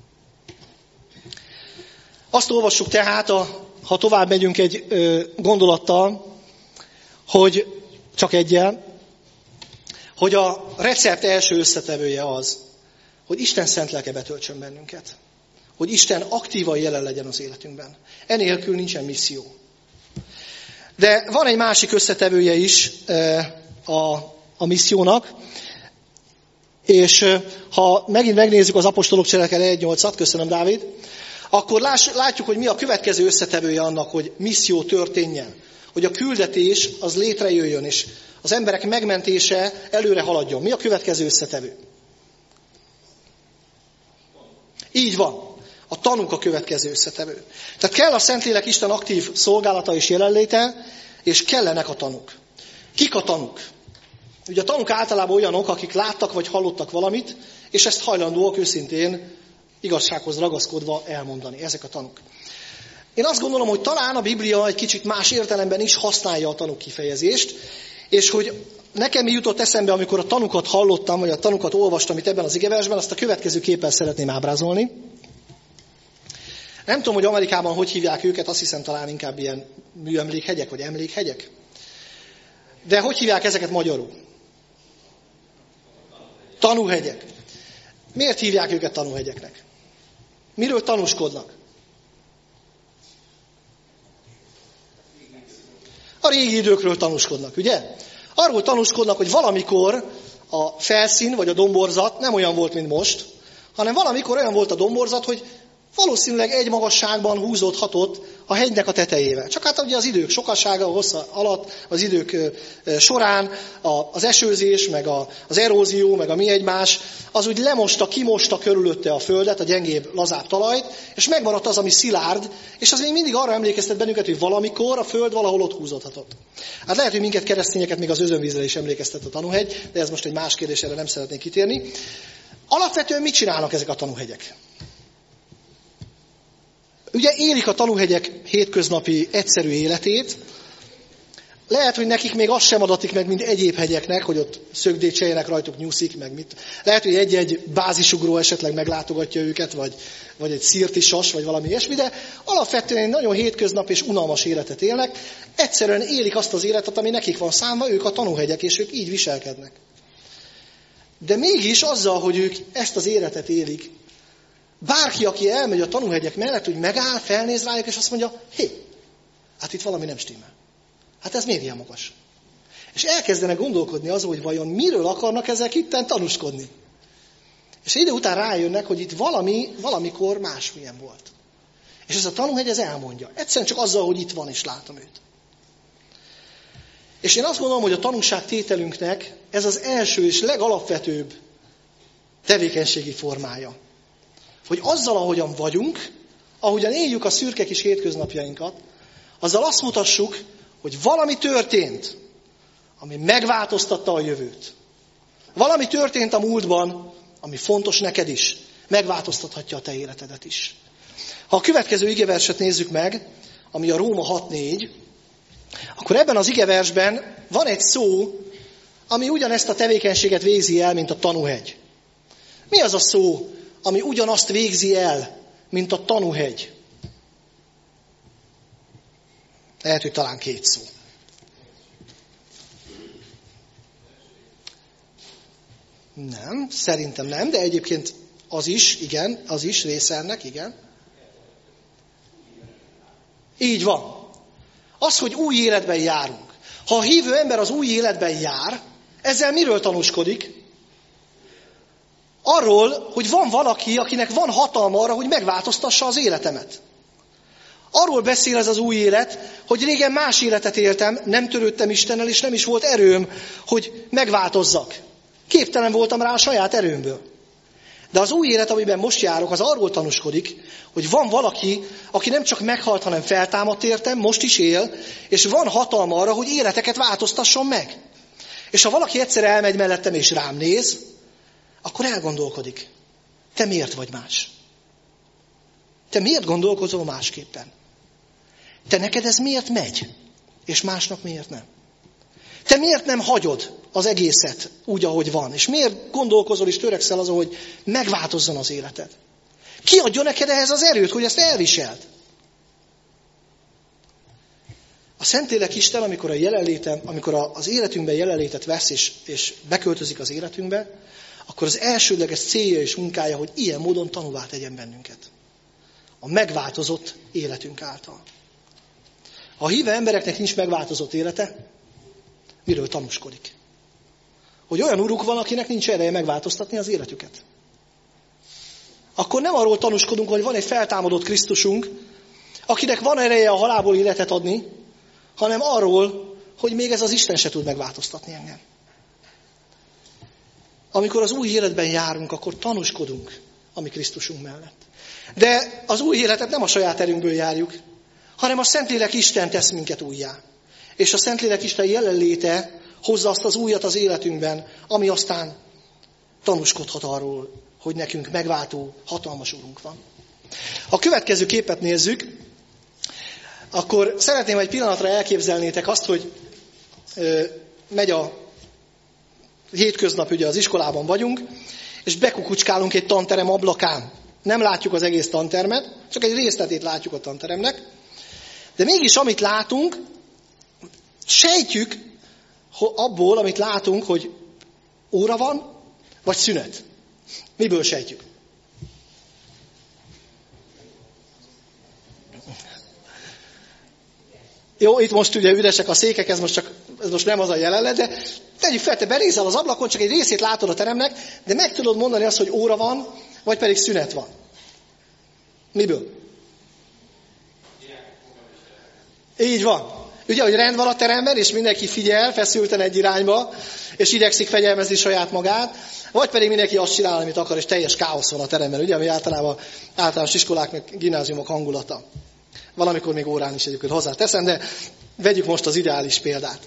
Azt olvassuk tehát, ha tovább megyünk egy gondolattal, hogy csak egyen, hogy a recept első összetevője az, hogy Isten szent lelke betöltsön bennünket. Hogy Isten aktívan jelen legyen az életünkben. Enélkül nincsen misszió. De van egy másik összetevője is a missziónak, és ha megint megnézzük az apostolok cselekedet 1.8-at, köszönöm Dávid, akkor látjuk, hogy mi a következő összetevője annak, hogy misszió történjen. Hogy a küldetés az létrejöjjön, és az emberek megmentése előre haladjon. Mi a következő összetevő? Így van. A tanúk a következő összetevő. Tehát kell a Szentlélek Isten aktív szolgálata és jelenléte, és kellenek a tanúk. Kik a tanúk? Ugye a tanúk általában olyanok, akik láttak vagy hallottak valamit, és ezt hajlandóak őszintén igazsághoz ragaszkodva elmondani. Ezek a tanúk. Én azt gondolom, hogy talán a Biblia egy kicsit más értelemben is használja a tanúk kifejezést, és hogy nekem mi jutott eszembe, amikor a tanúkat hallottam, vagy a tanúkat olvastam itt ebben az igeversben, azt a következő képpel szeretném ábrázolni. Nem tudom, hogy Amerikában hogy hívják őket, azt hiszem talán inkább ilyen műemlékhegyek, vagy emlékhegyek. De hogy hívják ezeket magyarul? Tanúhegyek. Miért hívják őket tanúhegyeknek? Miről tanúskodnak? A régi időkről tanúskodnak, ugye? Arról tanúskodnak, hogy valamikor a felszín vagy a domborzat nem olyan volt, mint most, hanem valamikor olyan volt a domborzat, hogy valószínűleg egy magasságban húzódhatott a hegynek a tetejével. Csak hát ugye az idők sokasága, hossza alatt, az idők során az esőzés, meg az erózió, meg a mi egymás, az úgy kimosta körülötte a földet, a gyengébb, lazább talajt, és megmaradt az, ami szilárd, és az még mindig arra emlékeztet bennünket, hogy valamikor a föld valahol ott húzódhatott. Hát lehet, hogy minket keresztényeket még az özönvízre is emlékeztet a tanúhegy, de ez most egy más kérdés, erre nem szeretnék kitérni. Alapvetően mit csinálnak ezek a tanúhegyek? Ugye élik a tanúhegyek hétköznapi egyszerű életét. Lehet, hogy nekik még az sem adatik meg, mint egyéb hegyeknek, hogy ott szögdécseljenek rajtuk, nyuszik, meg mit. Lehet, hogy egy-egy bázisugró esetleg meglátogatja őket, vagy egy szirtisas, vagy valami ilyesmi, de alapvetően nagyon hétköznap és unalmas életet élnek. Egyszerűen élik azt az életet, ami nekik van számva, ők a tanúhegyek, és ők így viselkednek. De mégis azzal, hogy ők ezt az életet élik, bárki, aki elmegy a tanúhegyek mellett, úgy megáll, felnéz rájuk, és azt mondja, hát itt valami nem stimmel. Hát ez miért ilyen magas? És elkezdenek gondolkodni azon, hogy vajon miről akarnak ezek itten tanúskodni. És idő után rájönnek, hogy itt valamikor másmilyen volt. És ez a tanúhegy ez elmondja. Egyszerűen csak azzal, hogy itt van, és látom őt. És én azt gondolom, hogy a tanúságtételünknek ez az első és legalapvetőbb tevékenységi formája. Hogy azzal, ahogyan vagyunk, ahogyan éljük a szürke kis hétköznapjainkat, azzal azt mutassuk, hogy valami történt, ami megváltoztatta a jövőt. Valami történt a múltban, ami fontos neked is, megváltoztathatja a te életedet is. Ha a következő igeverset nézzük meg, ami a Róma 6.4, akkor ebben az igeversben van egy szó, ami ugyanezt a tevékenységet végzi el, mint a tanúhegy. Mi az a szó, ami ugyanazt végzi el, mint a tanúhegy? Lehet, hogy talán két szó. Nem, szerintem nem, de egyébként az is, igen, az is része ennek, igen. Így van. Az, hogy új életben járunk. Ha a hívő ember az új életben jár, ezzel miről tanúskodik? Arról, hogy van valaki, akinek van hatalma arra, hogy megváltoztassa az életemet. Arról beszél ez az új élet, hogy régen más életet éltem, nem törődtem Istennel, és nem is volt erőm, hogy megváltozzak. Képtelen voltam rá a saját erőmből. De az új élet, amiben most járok, az arról tanúskodik, hogy van valaki, aki nem csak meghalt, hanem feltámadt értem, most is él, és van hatalma arra, hogy életeket változtasson meg. És ha valaki egyszer elmegy mellettem és rám néz, akkor elgondolkodik. Te miért vagy más? Te miért gondolkozol másképpen? Te neked ez miért megy? És másnak miért nem? Te miért nem hagyod az egészet úgy, ahogy van? És miért gondolkozol és törekszel azon, hogy megváltozzon az életed? Ki adja neked ehhez az erőt, hogy ezt elviseld? A Szentlélek Isten, amikor az életünkben jelenlétet vesz, és beköltözik az életünkbe, akkor az elsődleges célja és munkája, hogy ilyen módon tanúvá tegyen bennünket. A megváltozott életünk által. Ha a hívő embereknek nincs megváltozott élete, miről tanúskodik? Hogy olyan uruk van, akinek nincs ereje megváltoztatni az életüket. Akkor nem arról tanúskodunk, hogy van egy feltámadott Krisztusunk, akinek van ereje a halálból életet adni, hanem arról, hogy még ez az Isten se tud megváltoztatni engem. Amikor az új életben járunk, akkor tanúskodunk a mi Krisztusunk mellett. De az új életet nem a saját erőnkből járjuk, hanem a Szentlélek Isten tesz minket újjá. És a Szentlélek Isten jelenléte hozza azt az újat az életünkben, ami aztán tanúskodhat arról, hogy nekünk megváltó, hatalmas Urunk van. Ha a következő képet nézzük, akkor szeretném, hogy egy pillanatra elképzelnétek azt, hogy megy a hétköznap, ugye az iskolában vagyunk, és bekukucskálunk egy tanterem ablakán. Nem látjuk az egész tantermet, csak egy részletét látjuk a tanteremnek, de mégis amit látunk, sejtjük abból, amit látunk, hogy óra van, vagy szünet. Miből sejtjük? Jó, itt most ugye üresek a székek, ez most nem az a jelenet, de tegyük fel, te benézel az ablakon, csak egy részét látod a teremnek, de meg tudod mondani azt, hogy óra van, vagy pedig szünet van. Miből? Így van. Ugye, hogy rend van a teremben, és mindenki figyel, feszülten egy irányba, és igyekszik fegyelmezni saját magát, vagy pedig mindenki azt csinál, amit akar, és teljes káosz van a teremben, ugye, ami általában általános iskolák, meg gimnáziumok hangulata. Valamikor még órán is egyébként hozzáteszem, de vegyük most az ideális példát.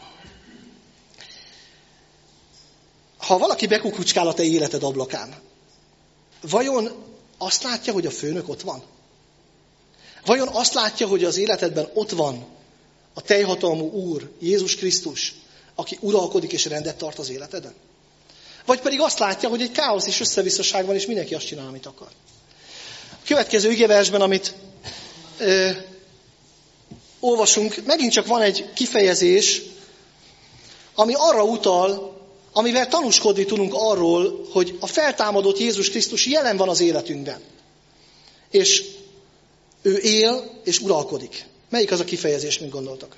Ha valaki bekukucskál a te életed ablakán, vajon azt látja, hogy a főnök ott van? Vajon azt látja, hogy az életedben ott van a teljhatalmú Úr, Jézus Krisztus, aki uralkodik és rendet tart az életeden? Vagy pedig azt látja, hogy egy káosz és összevisszaság van, és mindenki azt csinál, amit akar? A következő igeversben, amit olvasunk, megint csak van egy kifejezés, ami arra utal, amivel tanúskodni tudunk arról, hogy a feltámadott Jézus Krisztus jelen van az életünkben. És ő él és uralkodik. Melyik az a kifejezés, mint gondoltak?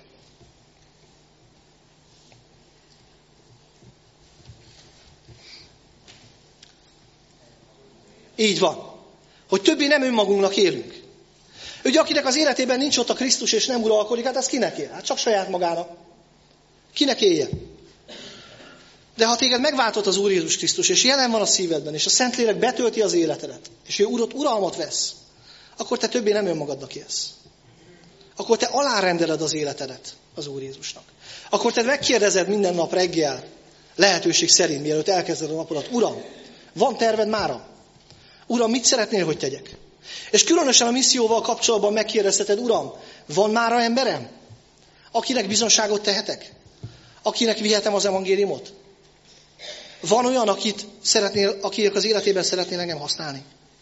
Így van. Hogy többé nem önmagunknak élünk. Ugye akinek az életében nincs ott a Krisztus és nem uralkodik, hát az kinek él? Hát csak saját magának. Kinek éljen? De ha téged megváltott az Úr Jézus Krisztus, és jelen van a szívedben, és a Szentlélek betölti az életedet, és ő uralmat vesz, akkor te többé nem önmagadnak élsz. Akkor te alárendeled az életedet az Úr Jézusnak. Akkor te megkérdezed minden nap reggel, lehetőség szerint, mielőtt elkezded a napodat, Uram, van terved mára? Uram, mit szeretnél, hogy tegyek? És különösen a misszióval kapcsolatban megkérdezheted, Uram, van mára emberem, akinek bizonságot tehetek? Akinek vihetem az evangéliumot? Van olyan, akinek az életében szeretnél engem használni?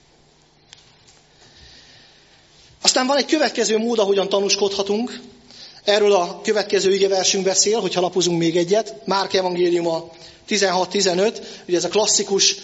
Aztán van egy következő mód, ahogyan tanúskodhatunk. Erről a következő igeversünk beszél, hogyha lapozunk még egyet. Márk evangéliuma 16-15, ugye ez a klasszikus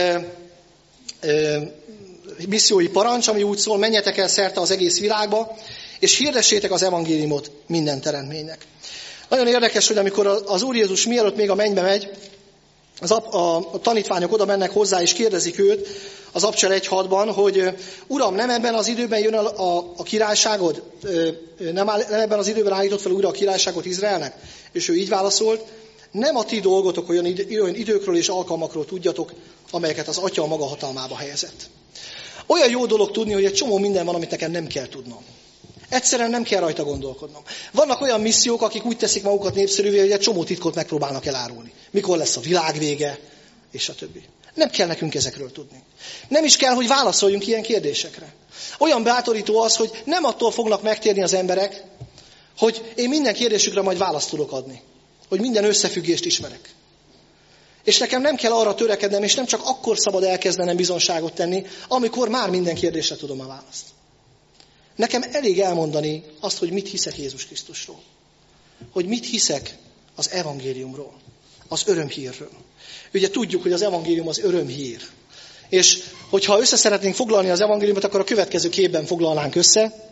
missziói parancs, ami úgy szól, menjetek el szerte az egész világba, és hirdessétek az evangéliumot minden Nagyon érdekes, hogy amikor az Úr Jézus mielőtt még a mennybe megy, a tanítványok oda mennek hozzá, és kérdezik őt az Abcsel 1.6-ban, hogy Uram, nem ebben az időben jön a királyságod? Nem ebben az időben állított fel újra a királyságot Izraelnek? És ő így válaszolt, nem a ti dolgotok, olyan időkről és alkalmakról tudjatok, amelyeket az Atya a maga hatalmába helyezett. Olyan jó dolog tudni, hogy egy csomó minden van, amit nekem nem kell tudnom. Egyszerűen nem kell rajta gondolkodnom. Vannak olyan missziók, akik úgy teszik magukat népszerűvé, hogy egy csomó titkot megpróbálnak elárulni. Mikor lesz a világ vége, és a többi. Nem kell nekünk ezekről tudni. Nem is kell, hogy válaszoljunk ilyen kérdésekre. Olyan bátorító az, hogy nem attól fognak megtérni az emberek, hogy én minden kérdésükre majd választ tudok adni. Hogy minden összefüggést ismerek. És nekem nem kell arra törekednem, és nem csak akkor szabad elkezdenem bizonságot tenni, amikor már minden kérdésre tudom a választ. Nekem elég elmondani azt, hogy mit hiszek Jézus Krisztusról. Hogy mit hiszek az evangéliumról, az örömhírről. Ugye tudjuk, hogy az evangélium az örömhír. És hogyha össze szeretnénk foglalni az evangéliumot, akkor a következő képben foglalnánk össze.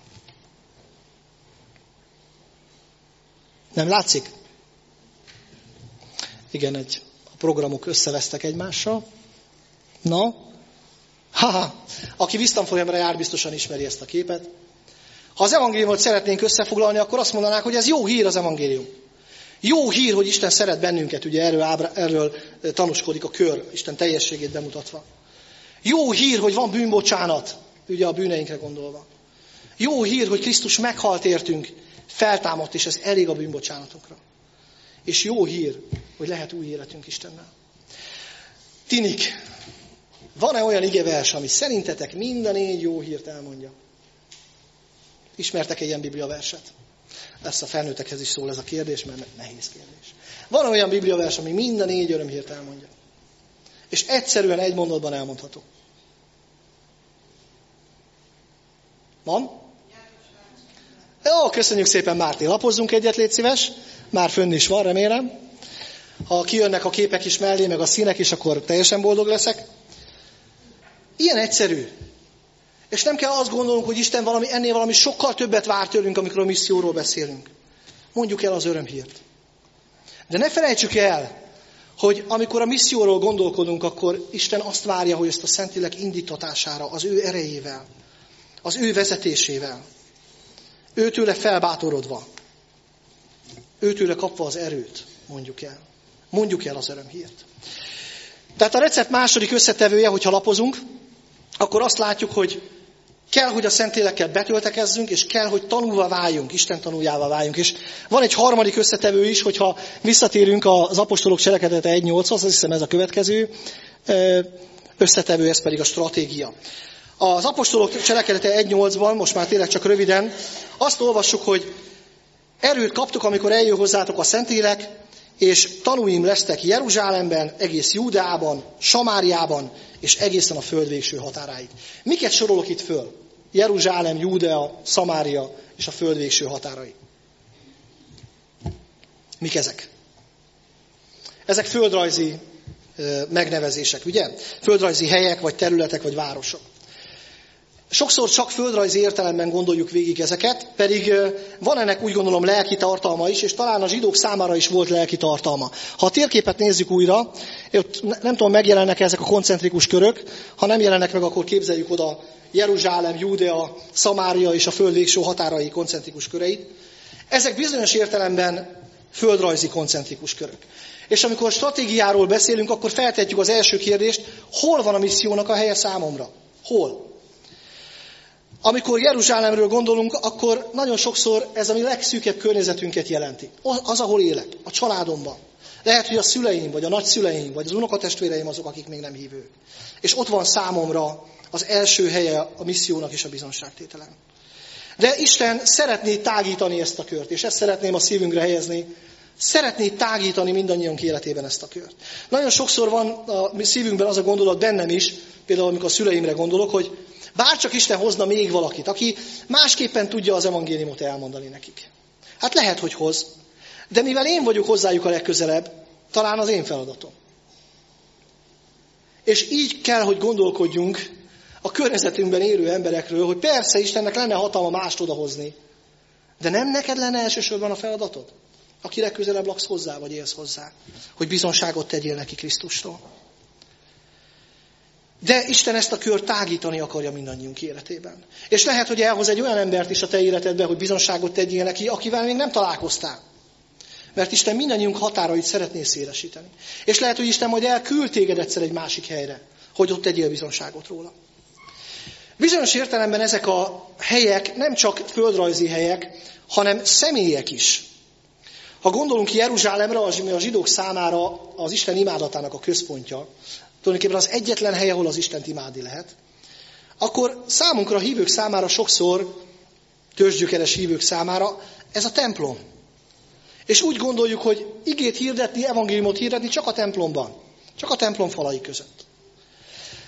Nem látszik? Igen, a programok összevesztek egymással. Na? Aki Wisztanfolyamra jár, biztosan ismeri ezt a képet. Ha az evangéliumot szeretnénk összefoglalni, akkor azt mondanák, hogy ez jó hír az evangélium. Jó hír, hogy Isten szeret bennünket, ugye erről tanúskodik a kör, Isten teljességét bemutatva. Jó hír, hogy van bűnbocsánat, ugye a bűneinkre gondolva. Jó hír, hogy Krisztus meghalt értünk, feltámadt, és ez elég a bűnbocsánatunkra. És jó hír, hogy lehet új életünk Istennel. Tinik, van-e olyan igevers, ami szerintetek mind a 4 jó hírt elmondja? Ismertek-e ilyen bibliaverset? Ezt a felnőttekhez is szól ez a kérdés, mert nehéz kérdés. Van olyan bibliavers, ami mind a 4 örömhírt elmondja. És egyszerűen egy mondatban elmondható. Van? Jó, köszönjük szépen, Márti. Lapozzunk egyet, légy szíves. Már fönn is van, remélem. Ha kijönnek a képek is mellé, meg a színek is, akkor teljesen boldog leszek. Ilyen egyszerű. És nem kell azt gondolnunk, hogy Isten ennél valami sokkal többet vár tőlünk, amikor a misszióról beszélünk. Mondjuk el az örömhírt. De ne felejtsük el, hogy amikor a misszióról gondolkodunk, akkor Isten azt várja, hogy ezt a Szentlélek indítatására, az ő erejével, az ő vezetésével, őtőle felbátorodva, őtőle kapva az erőt, mondjuk el. Mondjuk el az örömhírt. Tehát a recept második összetevője, hogyha lapozunk, akkor azt látjuk, hogy kell, hogy a Szentlélekkel betöltekezzünk, és kell, hogy tanulva váljunk, Isten tanuljává váljunk. És van egy harmadik összetevő is, hogyha visszatérünk az apostolok cselekedete 1.8-hoz, azt hiszem ez a következő összetevő, ez pedig a stratégia. Az apostolok cselekedete 1.8-ban, most már tényleg csak röviden, azt olvassuk, hogy erőt kaptok, amikor eljön hozzátok a Szentlélek, és tanúim lesztek Jeruzsálemben, egész Júdeában, Samáriában, és egészen a föld végső határáig. Miket sorolok itt föl? Jeruzsálem, Júdea, Szamária és a föld végső határai. Mik ezek? Ezek földrajzi megnevezések, ugye? Földrajzi helyek, vagy területek, vagy városok. Sokszor csak földrajzi értelemben gondoljuk végig ezeket, pedig van ennek úgy gondolom lelki tartalma is, és talán a zsidók számára is volt lelki tartalma. Ha a térképet nézzük újra, nem tudom, megjelennek ezek a koncentrikus körök, ha nem jelennek meg, akkor képzeljük oda Jeruzsálem, Júdea, Szamária és a föld végső határai koncentrikus köreit. Ezek bizonyos értelemben földrajzi koncentrikus körök. És amikor stratégiáról beszélünk, akkor feltetjük az első kérdést, hol van a missziónak a helye számomra? Hol? Amikor Jeruzsálemről gondolunk, akkor nagyon sokszor ez a mi legszűkebb környezetünket jelenti. Az, ahol élek, a családomban. Lehet, hogy a szüleim, vagy a nagyszüleim, vagy az unokatestvéreim azok, akik még nem hívők. És ott van számomra az első helye a missziónak és a bizonságtételen. De Isten szeretné tágítani ezt a kört, és ezt szeretném a szívünkre helyezni. Szeretné tágítani mindannyiunk életében ezt a kört. Nagyon sokszor van a szívünkben az a gondolat, bennem is, például amikor a szüleimre gondolok, hogy bárcsak Isten hozna még valakit, aki másképpen tudja az evangéliumot elmondani nekik. Hát lehet, hogy hoz. De mivel én vagyok hozzájuk a legközelebb, talán az én feladatom. És így kell, hogy gondolkodjunk a környezetünkben élő emberekről, hogy persze Istennek lenne hatalma mást odahozni, de nem neked lenne elsősorban a feladatod? Aki legközelebb laksz hozzá, vagy élsz hozzá, hogy bizonságot tegyél neki Krisztustól. De Isten ezt a kört tágítani akarja mindannyiunk életében. És lehet, hogy elhoz egy olyan embert is a te életedbe, hogy bizonságot tegyél neki, akivel még nem találkoztál. Mert Isten mindannyiunk határait szeretné szélesíteni. És lehet, hogy Isten majd elküld téged egyszer egy másik helyre, hogy ott tegyél bizonságot róla. Bizonyos értelemben ezek a helyek nem csak földrajzi helyek, hanem személyek is. Ha gondolunk Jeruzsálemre, ami a zsidók számára az Isten imádatának a központja, tulajdonképpen az egyetlen hely, ahol az Istent imádni lehet, akkor számunkra, a hívők számára sokszor, törzsgyökeres hívők számára, ez a templom. És úgy gondoljuk, hogy igét hirdetni, evangéliumot hirdetni csak a templomban, csak a templom falai között.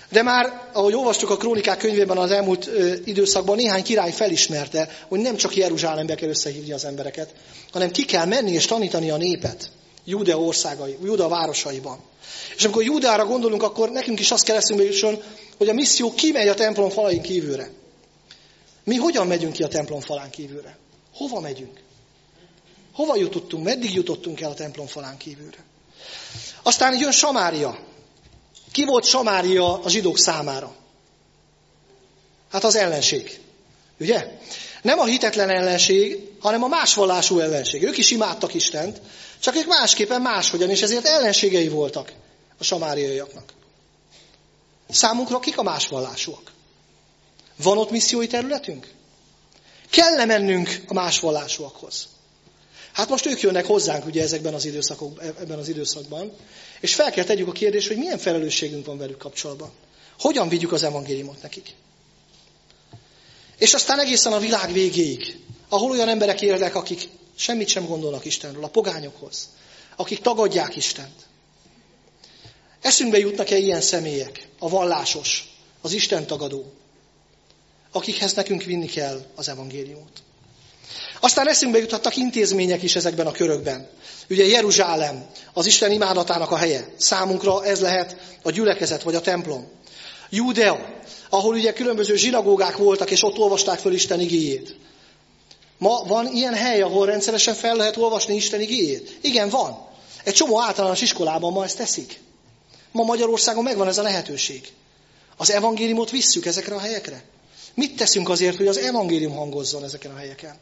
De már, ahogy olvastuk a Krónikák könyvében az elmúlt időszakban, néhány király felismerte, hogy nem csak Jeruzsálembe kell összehívni az embereket, hanem ki kell menni és tanítani a népet Júdea városaiban. És amikor Júdeára gondolunk, akkor nekünk is azt kell eszünkbe jusson, hogy a misszió kimegy a templom falain kívülre. Mi hogyan megyünk ki a templom falán kívülre? Hova megyünk? Hova jutottunk? Meddig jutottunk el a templom falán kívülre? Aztán jön Samária. Ki volt Samária a zsidók számára? Hát az ellenség. Ugye? Nem a hitetlen ellenség, hanem a másvallású ellenség. Ők is imádtak Istent, csak ők másképpen máshogyan, és ezért ellenségei voltak a samáriaiaknak. Számunkra kik a másvallásúak? Van ott missziói területünk? Kell-e mennünk a másvallásúakhoz? Hát most ők jönnek hozzánk ugye ebben az időszakban, és fel kell tegyük a kérdést, hogy milyen felelősségünk van velük kapcsolatban. Hogyan vigyük az evangéliumot nekik? És aztán egészen a világ végéig, ahol olyan emberek élnek, akik semmit sem gondolnak Istenről, a pogányokhoz, akik tagadják Istent. Eszünkbe jutnak-e ilyen személyek, a vallásos, az Isten tagadó, akikhez nekünk vinni kell az evangéliumot. Aztán eszünkbe juthattak intézmények is ezekben a körökben. Ugye Jeruzsálem, az Isten imádatának a helye. Számunkra ez lehet a gyülekezet vagy a templom. Júdea, ahol ugye különböző zsinagógák voltak, és ott olvasták föl Isten igéjét. Ma van ilyen hely, ahol rendszeresen fel lehet olvasni Isten igéjét? Igen, van. Egy csomó általános iskolában ma ezt teszik. Ma Magyarországon megvan ez a lehetőség. Az evangéliumot visszük ezekre a helyekre. Mit teszünk azért, hogy az evangélium hangozzon ezeken a helyeken?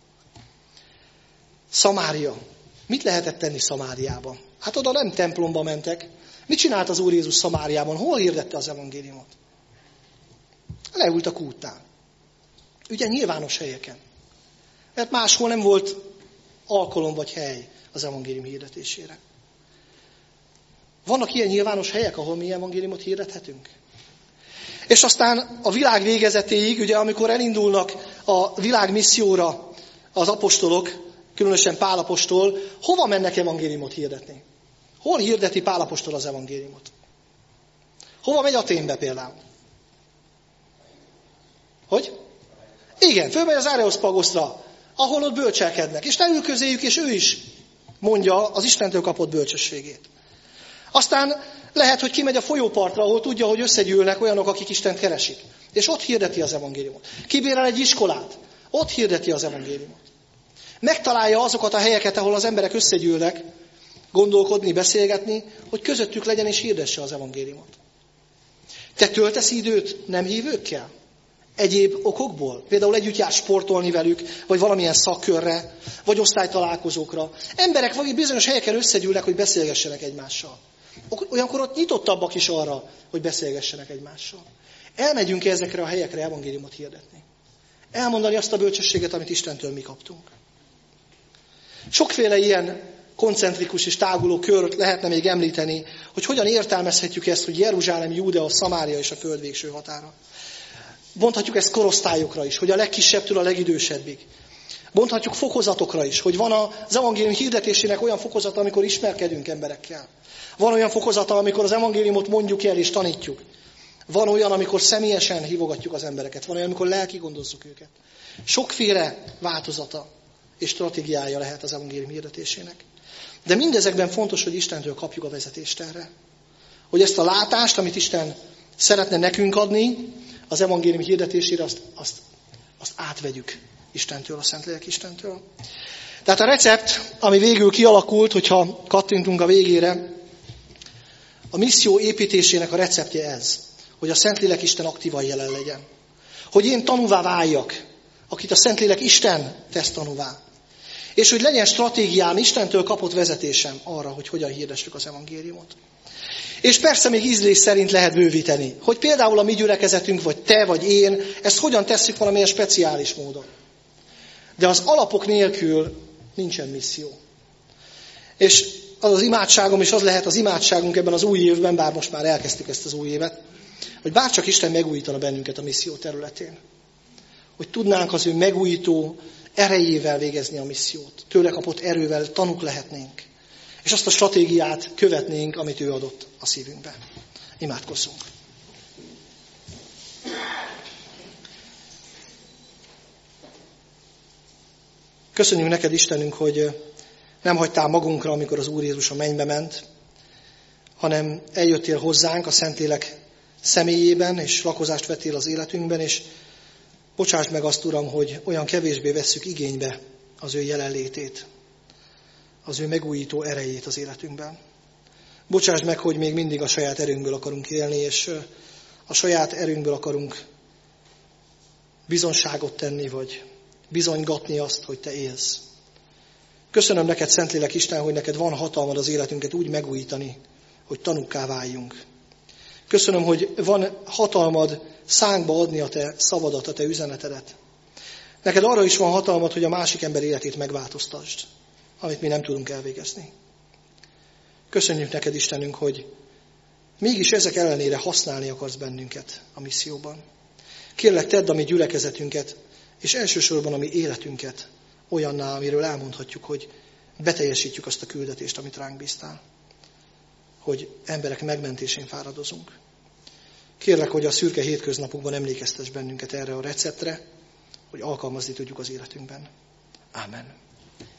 Szamária. Mit lehetett tenni Szamáriában? Hát oda nem templomba mentek. Mit csinált az Úr Jézus Szamáriában? Hol hirdette az evangéliumot? Leült a kútnál. Ugye nyilvános helyeken. Mert máshol nem volt alkalom vagy hely az evangélium hirdetésére. Vannak ilyen nyilvános helyek, ahol mi evangéliumot hirdethetünk? És aztán a világ végezetéig, ugye amikor elindulnak a világ misszióra az apostolok, különösen Pál apostol, hova mennek evangéliumot hirdetni? Hol hirdeti Pál apostol az evangéliumot? Hova megy Athénbe például? Hogy? Igen, fölmegy az Areoszpagoszra, ahol ott bölcselkednek. És leül közéjük, és ő is mondja az Istentől kapott bölcsességét. Aztán lehet, hogy kimegy a folyópartra, ahol tudja, hogy összegyűlnek olyanok, akik Istent keresik. És ott hirdeti az evangéliumot. Kibérel egy iskolát, ott hirdeti az evangéliumot. Megtalálja azokat a helyeket, ahol az emberek összegyűlnek, gondolkodni, beszélgetni, hogy közöttük legyen és hirdesse az evangéliumot. Te töltesz időt nem hívőkkel? Egyéb okokból? Például együtt jár sportolni velük, vagy valamilyen szakkörre, vagy osztálytalálkozókra. Emberek vagy bizonyos helyeken összegyűlnek, hogy beszélgessenek egymással. Olyankor ott nyitottabbak is arra, hogy beszélgessenek egymással. Elmegyünk ezekre a helyekre evangéliumot hirdetni. Elmondani azt a bölcsességet, amit Istentől mi kaptunk. Sokféle ilyen koncentrikus és táguló kör lehetne még említeni, hogy hogyan értelmezhetjük ezt, hogy Jeruzsálem, Júdea, Szamária és a föld végső határa. Bonthatjuk ezt korosztályokra is, hogy a legkisebbtől a legidősebbig. Bonthatjuk fokozatokra is, hogy van az evangélium hirdetésének olyan fokozata, amikor ismerkedünk emberekkel. Van olyan fokozata, amikor az evangéliumot mondjuk el és tanítjuk. Van olyan, amikor személyesen hívogatjuk az embereket. Van olyan, amikor lelki gondozzuk őket. Sokféle változata és stratégiája lehet az evangélium hirdetésének. De mindezekben fontos, hogy Istentől kapjuk a vezetést erre. Hogy ezt a látást, amit Isten szeretne nekünk adni, az evangélium hirdetésére azt átvegyük Istentől, a Szentlélek Istentől. Tehát a recept, ami végül kialakult, hogyha kattintunk a végére, a misszió építésének a receptje ez, hogy a Szentlélek Isten aktívan jelen legyen. Hogy én tanúvá váljak, akit a Szentlélek Isten tesz tanúvá. És hogy legyen stratégiám, Istentől kapott vezetésem arra, hogy hogyan hirdessük az evangéliumot. És persze még ízlés szerint lehet bővíteni, hogy például a mi gyülekezetünk, vagy te, vagy én, ezt hogyan tesszük valamilyen speciális módon. De az alapok nélkül nincsen misszió. És az az imádságom, és az lehet az imádságunk ebben az új évben, bár most már elkezdtük ezt az új évet, hogy bárcsak Isten megújítana bennünket a misszió területén. Hogy tudnánk az ő megújító erejével végezni a missziót. Tőle kapott erővel tanúk lehetnénk. És azt a stratégiát követnénk, amit ő adott a szívünkbe. Imádkozzunk. Köszönjük neked, Istenünk, hogy nem hagytál magunkra, amikor az Úr Jézus a mennybe ment, hanem eljöttél hozzánk a Szentlélek személyében, és lakozást vettél az életünkben, és bocsáss meg azt, Uram, hogy olyan kevésbé vesszük igénybe az ő jelenlétét, az ő megújító erejét az életünkben. Bocsáss meg, hogy még mindig a saját erőnkből akarunk élni, és a saját erőnkből akarunk bizonságot tenni, vagy bizonygatni azt, hogy te élsz. Köszönöm neked, Szentlélek Isten, hogy neked van hatalmad az életünket úgy megújítani, hogy tanúkká váljunk. Köszönöm, hogy van hatalmad szánkba adni a te szavadat, a te üzenetedet. Neked arra is van hatalmad, hogy a másik ember életét megváltoztasd, amit mi nem tudunk elvégezni. Köszönjük neked, Istenünk, hogy mégis ezek ellenére használni akarsz bennünket a misszióban. Kérlek, tedd a mi gyülekezetünket, és elsősorban a mi életünket olyanná, amiről elmondhatjuk, hogy beteljesítjük azt a küldetést, amit ránk bíztál. Hogy emberek megmentésén fáradozunk. Kérlek, hogy a szürke hétköznapokban emlékeztess bennünket erre a receptre, hogy alkalmazni tudjuk az életünkben. Ámen.